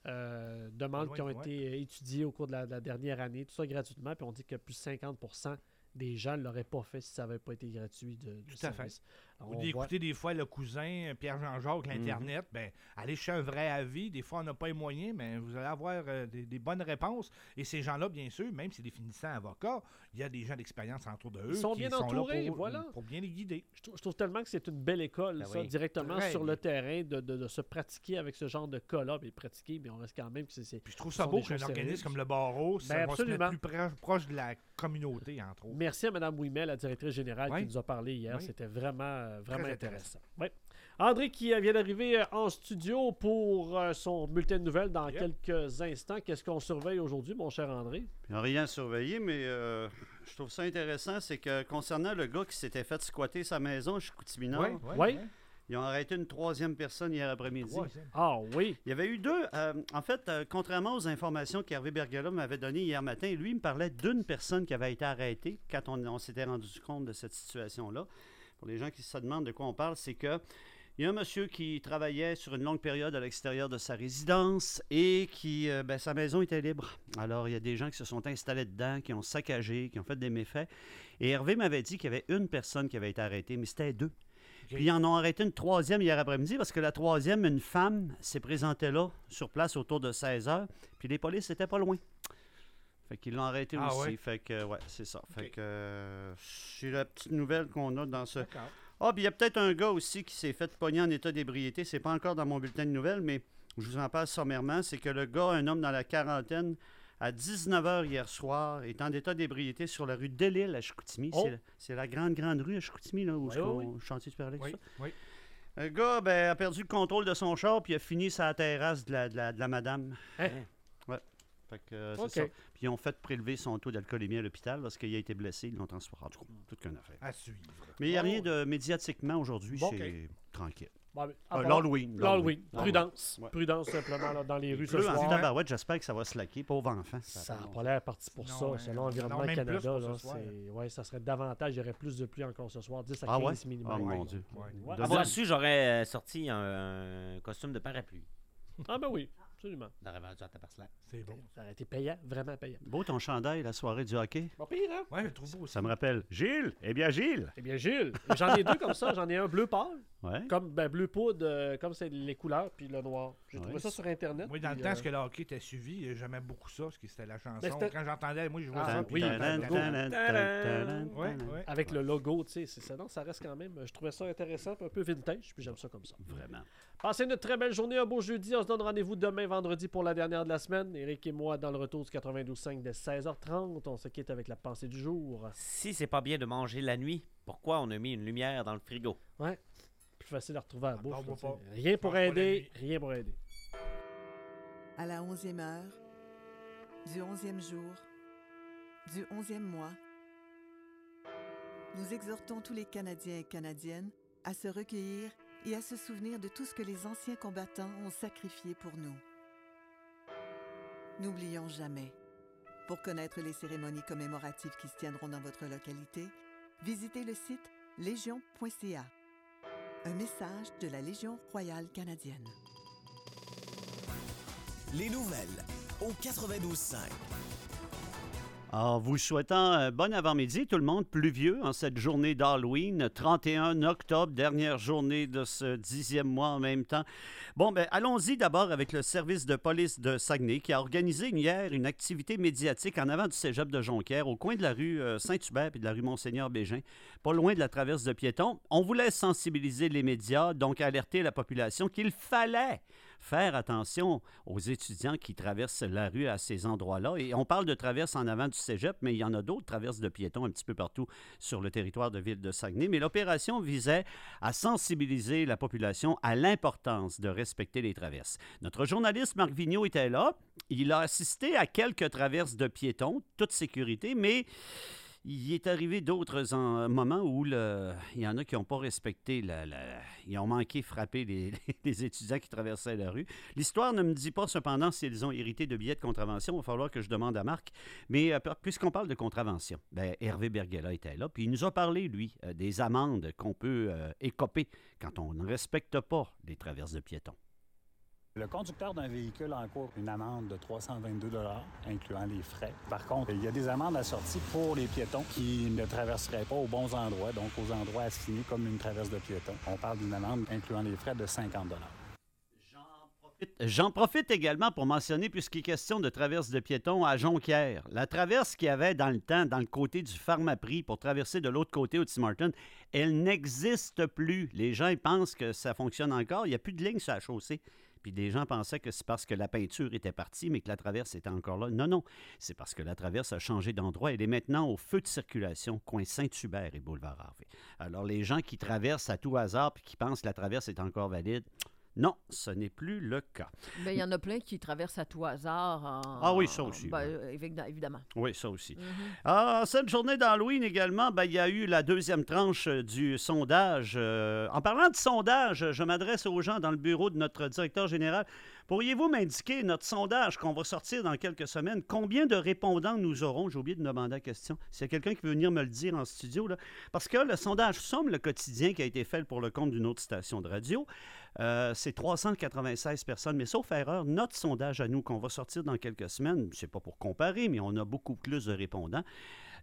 demandes qui ont été étudiées au cours de la dernière année. Tout ça gratuitement. Puis on dit que plus de 50% des gens ne l'auraient pas fait si ça n'avait pas été gratuit de Tout à service. fait. Vous écoutez des fois le cousin Pierre-Jean-Jacques, l'Internet, ben, allez chercher un vrai avis. Des fois, on n'a pas les moyens, mais vous allez avoir des bonnes réponses. Et ces gens-là, bien sûr, même si c'est des finissants avocats, il y a des gens d'expérience autour de eux Ils sont qui bien sont entourés, là pour bien les guider. Je trouve tellement que c'est une belle école, directement Très sur bien. le terrain, de se pratiquer avec ce genre de cas-là. Mais pratiquer, mais on reste quand même que c'est. Puis je trouve ça beau qu'un organisme comme le barreau, ça va se mettre plus proche de la communauté, entre autres. Merci à Mme Ouimet, la directrice générale, qui nous a parlé hier. Oui. C'était vraiment Très intéressant. Oui. André qui vient d'arriver en studio pour son bulletin de nouvelles dans quelques instants. Qu'est-ce qu'on surveille aujourd'hui, mon cher André? Il n'y a rien à surveiller, mais je trouve ça intéressant, c'est que concernant le gars qui s'était fait squatter sa maison chez Chicoutimi-Nord, ils ont arrêté une troisième personne hier après-midi. Ah oui? Il y avait eu deux. En fait, contrairement aux informations qu'Hervé Bergala m'avait données hier matin, lui, il me parlait d'une personne qui avait été arrêtée quand on s'était rendu compte de cette situation-là. Pour les gens qui se demandent de quoi on parle, c'est que il y a un monsieur qui travaillait sur une longue période à l'extérieur de sa résidence et qui, sa maison était libre. Alors, il y a des gens qui se sont installés dedans, qui ont saccagé, qui ont fait des méfaits. Et Hervé m'avait dit qu'il y avait une personne qui avait été arrêtée, mais c'était deux. Puis ils en ont arrêté une troisième hier après-midi parce que la troisième, une femme, s'est présentée là, sur place, autour de 16 heures. Puis les polices n'étaient pas loin. Fait qu'ils l'ont arrêté aussi. Ouais. Fait que, c'est ça. Fait que c'est la petite nouvelle qu'on a dans ce... Ah, puis il y a peut-être un gars aussi qui s'est fait pogner en état d'ébriété. C'est pas encore dans mon bulletin de nouvelles, mais je vous en parle sommairement. C'est que le gars, un homme dans la quarantaine, à 19h hier soir, est en état d'ébriété sur la rue Delisle à Chicoutimi. C'est la grande rue à Chicoutimi, là, où chantier Super Alex, ça. Le gars a perdu le contrôle de son char puis a fini sur la terrasse de la madame. Ouais. Fait que c'est ça. Puis ils ont fait prélever son taux d'alcoolémie à l'hôpital parce qu'il a été blessé. Ils l'ont transporté. En tout cas, toute qu'une affaire. À suivre. Mais il n'y a rien de médiatiquement aujourd'hui. Bon, c'est tranquille. L'Halloween. L'Halloween. Prudence. Prudence simplement là, dans les rues ce soir. Tabarouette, j'espère que ça va se laquer. Pauvre enfant. Ça n'a pas l'air parti pour ça. Selon Environnement Canada, là, ça serait davantage. Il y aurait plus de pluie encore ce soir. 10 à 15 minimum. Oh mon Dieu. Dessus, j'aurais sorti un costume de parapluie. Ah ben oui. Absolument. On aurait vendu à Tapersland. C'est bon. Ça aurait été payant, vraiment payant. Beau ton chandail, la soirée du hockey. Pas pire, hein? Ouais, je trouve beau aussi. Ça me rappelle Gilles. Eh bien, Gilles. J'en ai deux comme ça. J'en ai un bleu pâle. Ouais. Comme bleu poudre, comme c'est les couleurs, puis le noir. J'ai trouvé ça sur Internet. Moi, dans le puis, temps, ce que le hockey était suivi, j'aimais beaucoup ça, parce que c'était la chanson. Mais c'était- Quand j'entendais, moi, je jouais Ah, ça. oui, Ouais, ouais. avec le logo, tu sais, c'est ça. Non, ça reste quand même. Je trouvais ça intéressant, puis un peu vintage, puis j'aime ça comme ça. Vraiment. Passez une très belle journée, un beau jeudi. On se donne rendez-vous demain, vendredi, pour la dernière de la semaine. Éric et moi, dans le retour du 92.5 dès 16h30. On se quitte avec la pensée du jour. Si c'est pas bien de manger la nuit, pourquoi on a mis une lumière dans le frigo? Ouais. Plus facile à retrouver à la bouffe. on là, voit tu sais. pas. Rien pour Mange pas la aider. nuit. Rien pour aider. À la 11e heure, du 11e jour, du 11e mois, nous exhortons tous les Canadiens et Canadiennes à se recueillir et à se souvenir de tout ce que les anciens combattants ont sacrifié pour nous. N'oublions jamais. Pour connaître les cérémonies commémoratives qui se tiendront dans votre localité, visitez le site légion.ca. Un message de la Légion royale canadienne. Les nouvelles au 92.5. En vous souhaitant un bon avant-midi, tout le monde, pluvieux en cette journée d'Halloween, 31 octobre, dernière journée de ce 10e mois en même temps. Bon, ben allons-y d'abord avec le service de police de Saguenay qui a organisé hier une activité médiatique en avant du cégep de Jonquière, au coin de la rue Saint-Hubert et de la rue Monseigneur-Bégin, pas loin de la traverse de piétons. On voulait sensibiliser les médias, donc alerter la population qu'il fallait faire attention aux étudiants qui traversent la rue à ces endroits-là. Et on parle de traverses en avant du cégep, mais il y en a d'autres traverses de piétons un petit peu partout sur le territoire de ville de Saguenay. Mais l'opération visait à sensibiliser la population à l'importance de respecter les traverses. Notre journaliste Marc Vigneault était là. Il a assisté à quelques traverses de piétons, toute sécurité, mais il est arrivé d'autres moments où il y en a qui n'ont pas respecté, ils ont manqué frapper les étudiants qui traversaient la rue. L'histoire ne me dit pas cependant s'ils ont hérité de billets de contravention. Il va falloir que je demande à Marc. Mais puisqu'on parle de contravention, ben, Hervé Berguela était là. Puis il nous a parlé, lui, des amendes qu'on peut écoper quand on ne respecte pas les traverses de piétons. Le conducteur d'un véhicule encourt une amende de 322 $, incluant les frais. Par contre, il y a des amendes assorties pour les piétons qui ne traverseraient pas aux bons endroits, donc aux endroits assignés comme une traverse de piétons. On parle d'une amende incluant les frais de 50 $. J'en profite également pour mentionner, puisqu'il est question de traverse de piétons à Jonquière. La traverse qu'il y avait dans le temps, dans le côté du Pharmaprix, pour traverser de l'autre côté au Tim Hortons, elle n'existe plus. Les gens ils pensent que ça fonctionne encore. Il n'y a plus de ligne sur la chaussée. Puis des gens pensaient que c'est parce que la peinture était partie, mais que la traverse était encore là. Non, non. C'est parce que la traverse a changé d'endroit. Elle est maintenant au feu de circulation, coin Saint-Hubert et boulevard Harvey. Alors, les gens qui traversent à tout hasard puis qui pensent que la traverse est encore valide, non, ce n'est plus le cas. Ben, il y en a plein qui traversent à tout hasard. Ah oui, ça aussi. Ben, évidemment. Oui, ça aussi. Cette journée d'Halloween également, ben, il y a eu la deuxième tranche du sondage. En parlant de sondage, je m'adresse aux gens dans le bureau de notre directeur général. Pourriez-vous m'indiquer notre sondage qu'on va sortir dans quelques semaines? Combien de répondants nous aurons? J'ai oublié de demander la question. S'il y a quelqu'un qui veut venir me le dire en studio, là. Parce que le sondage Somme le quotidien qui a été fait pour le compte d'une autre station de radio, c'est 396 personnes. Mais sauf erreur, notre sondage à nous qu'on va sortir dans quelques semaines, c'est pas pour comparer, mais on a beaucoup plus de répondants.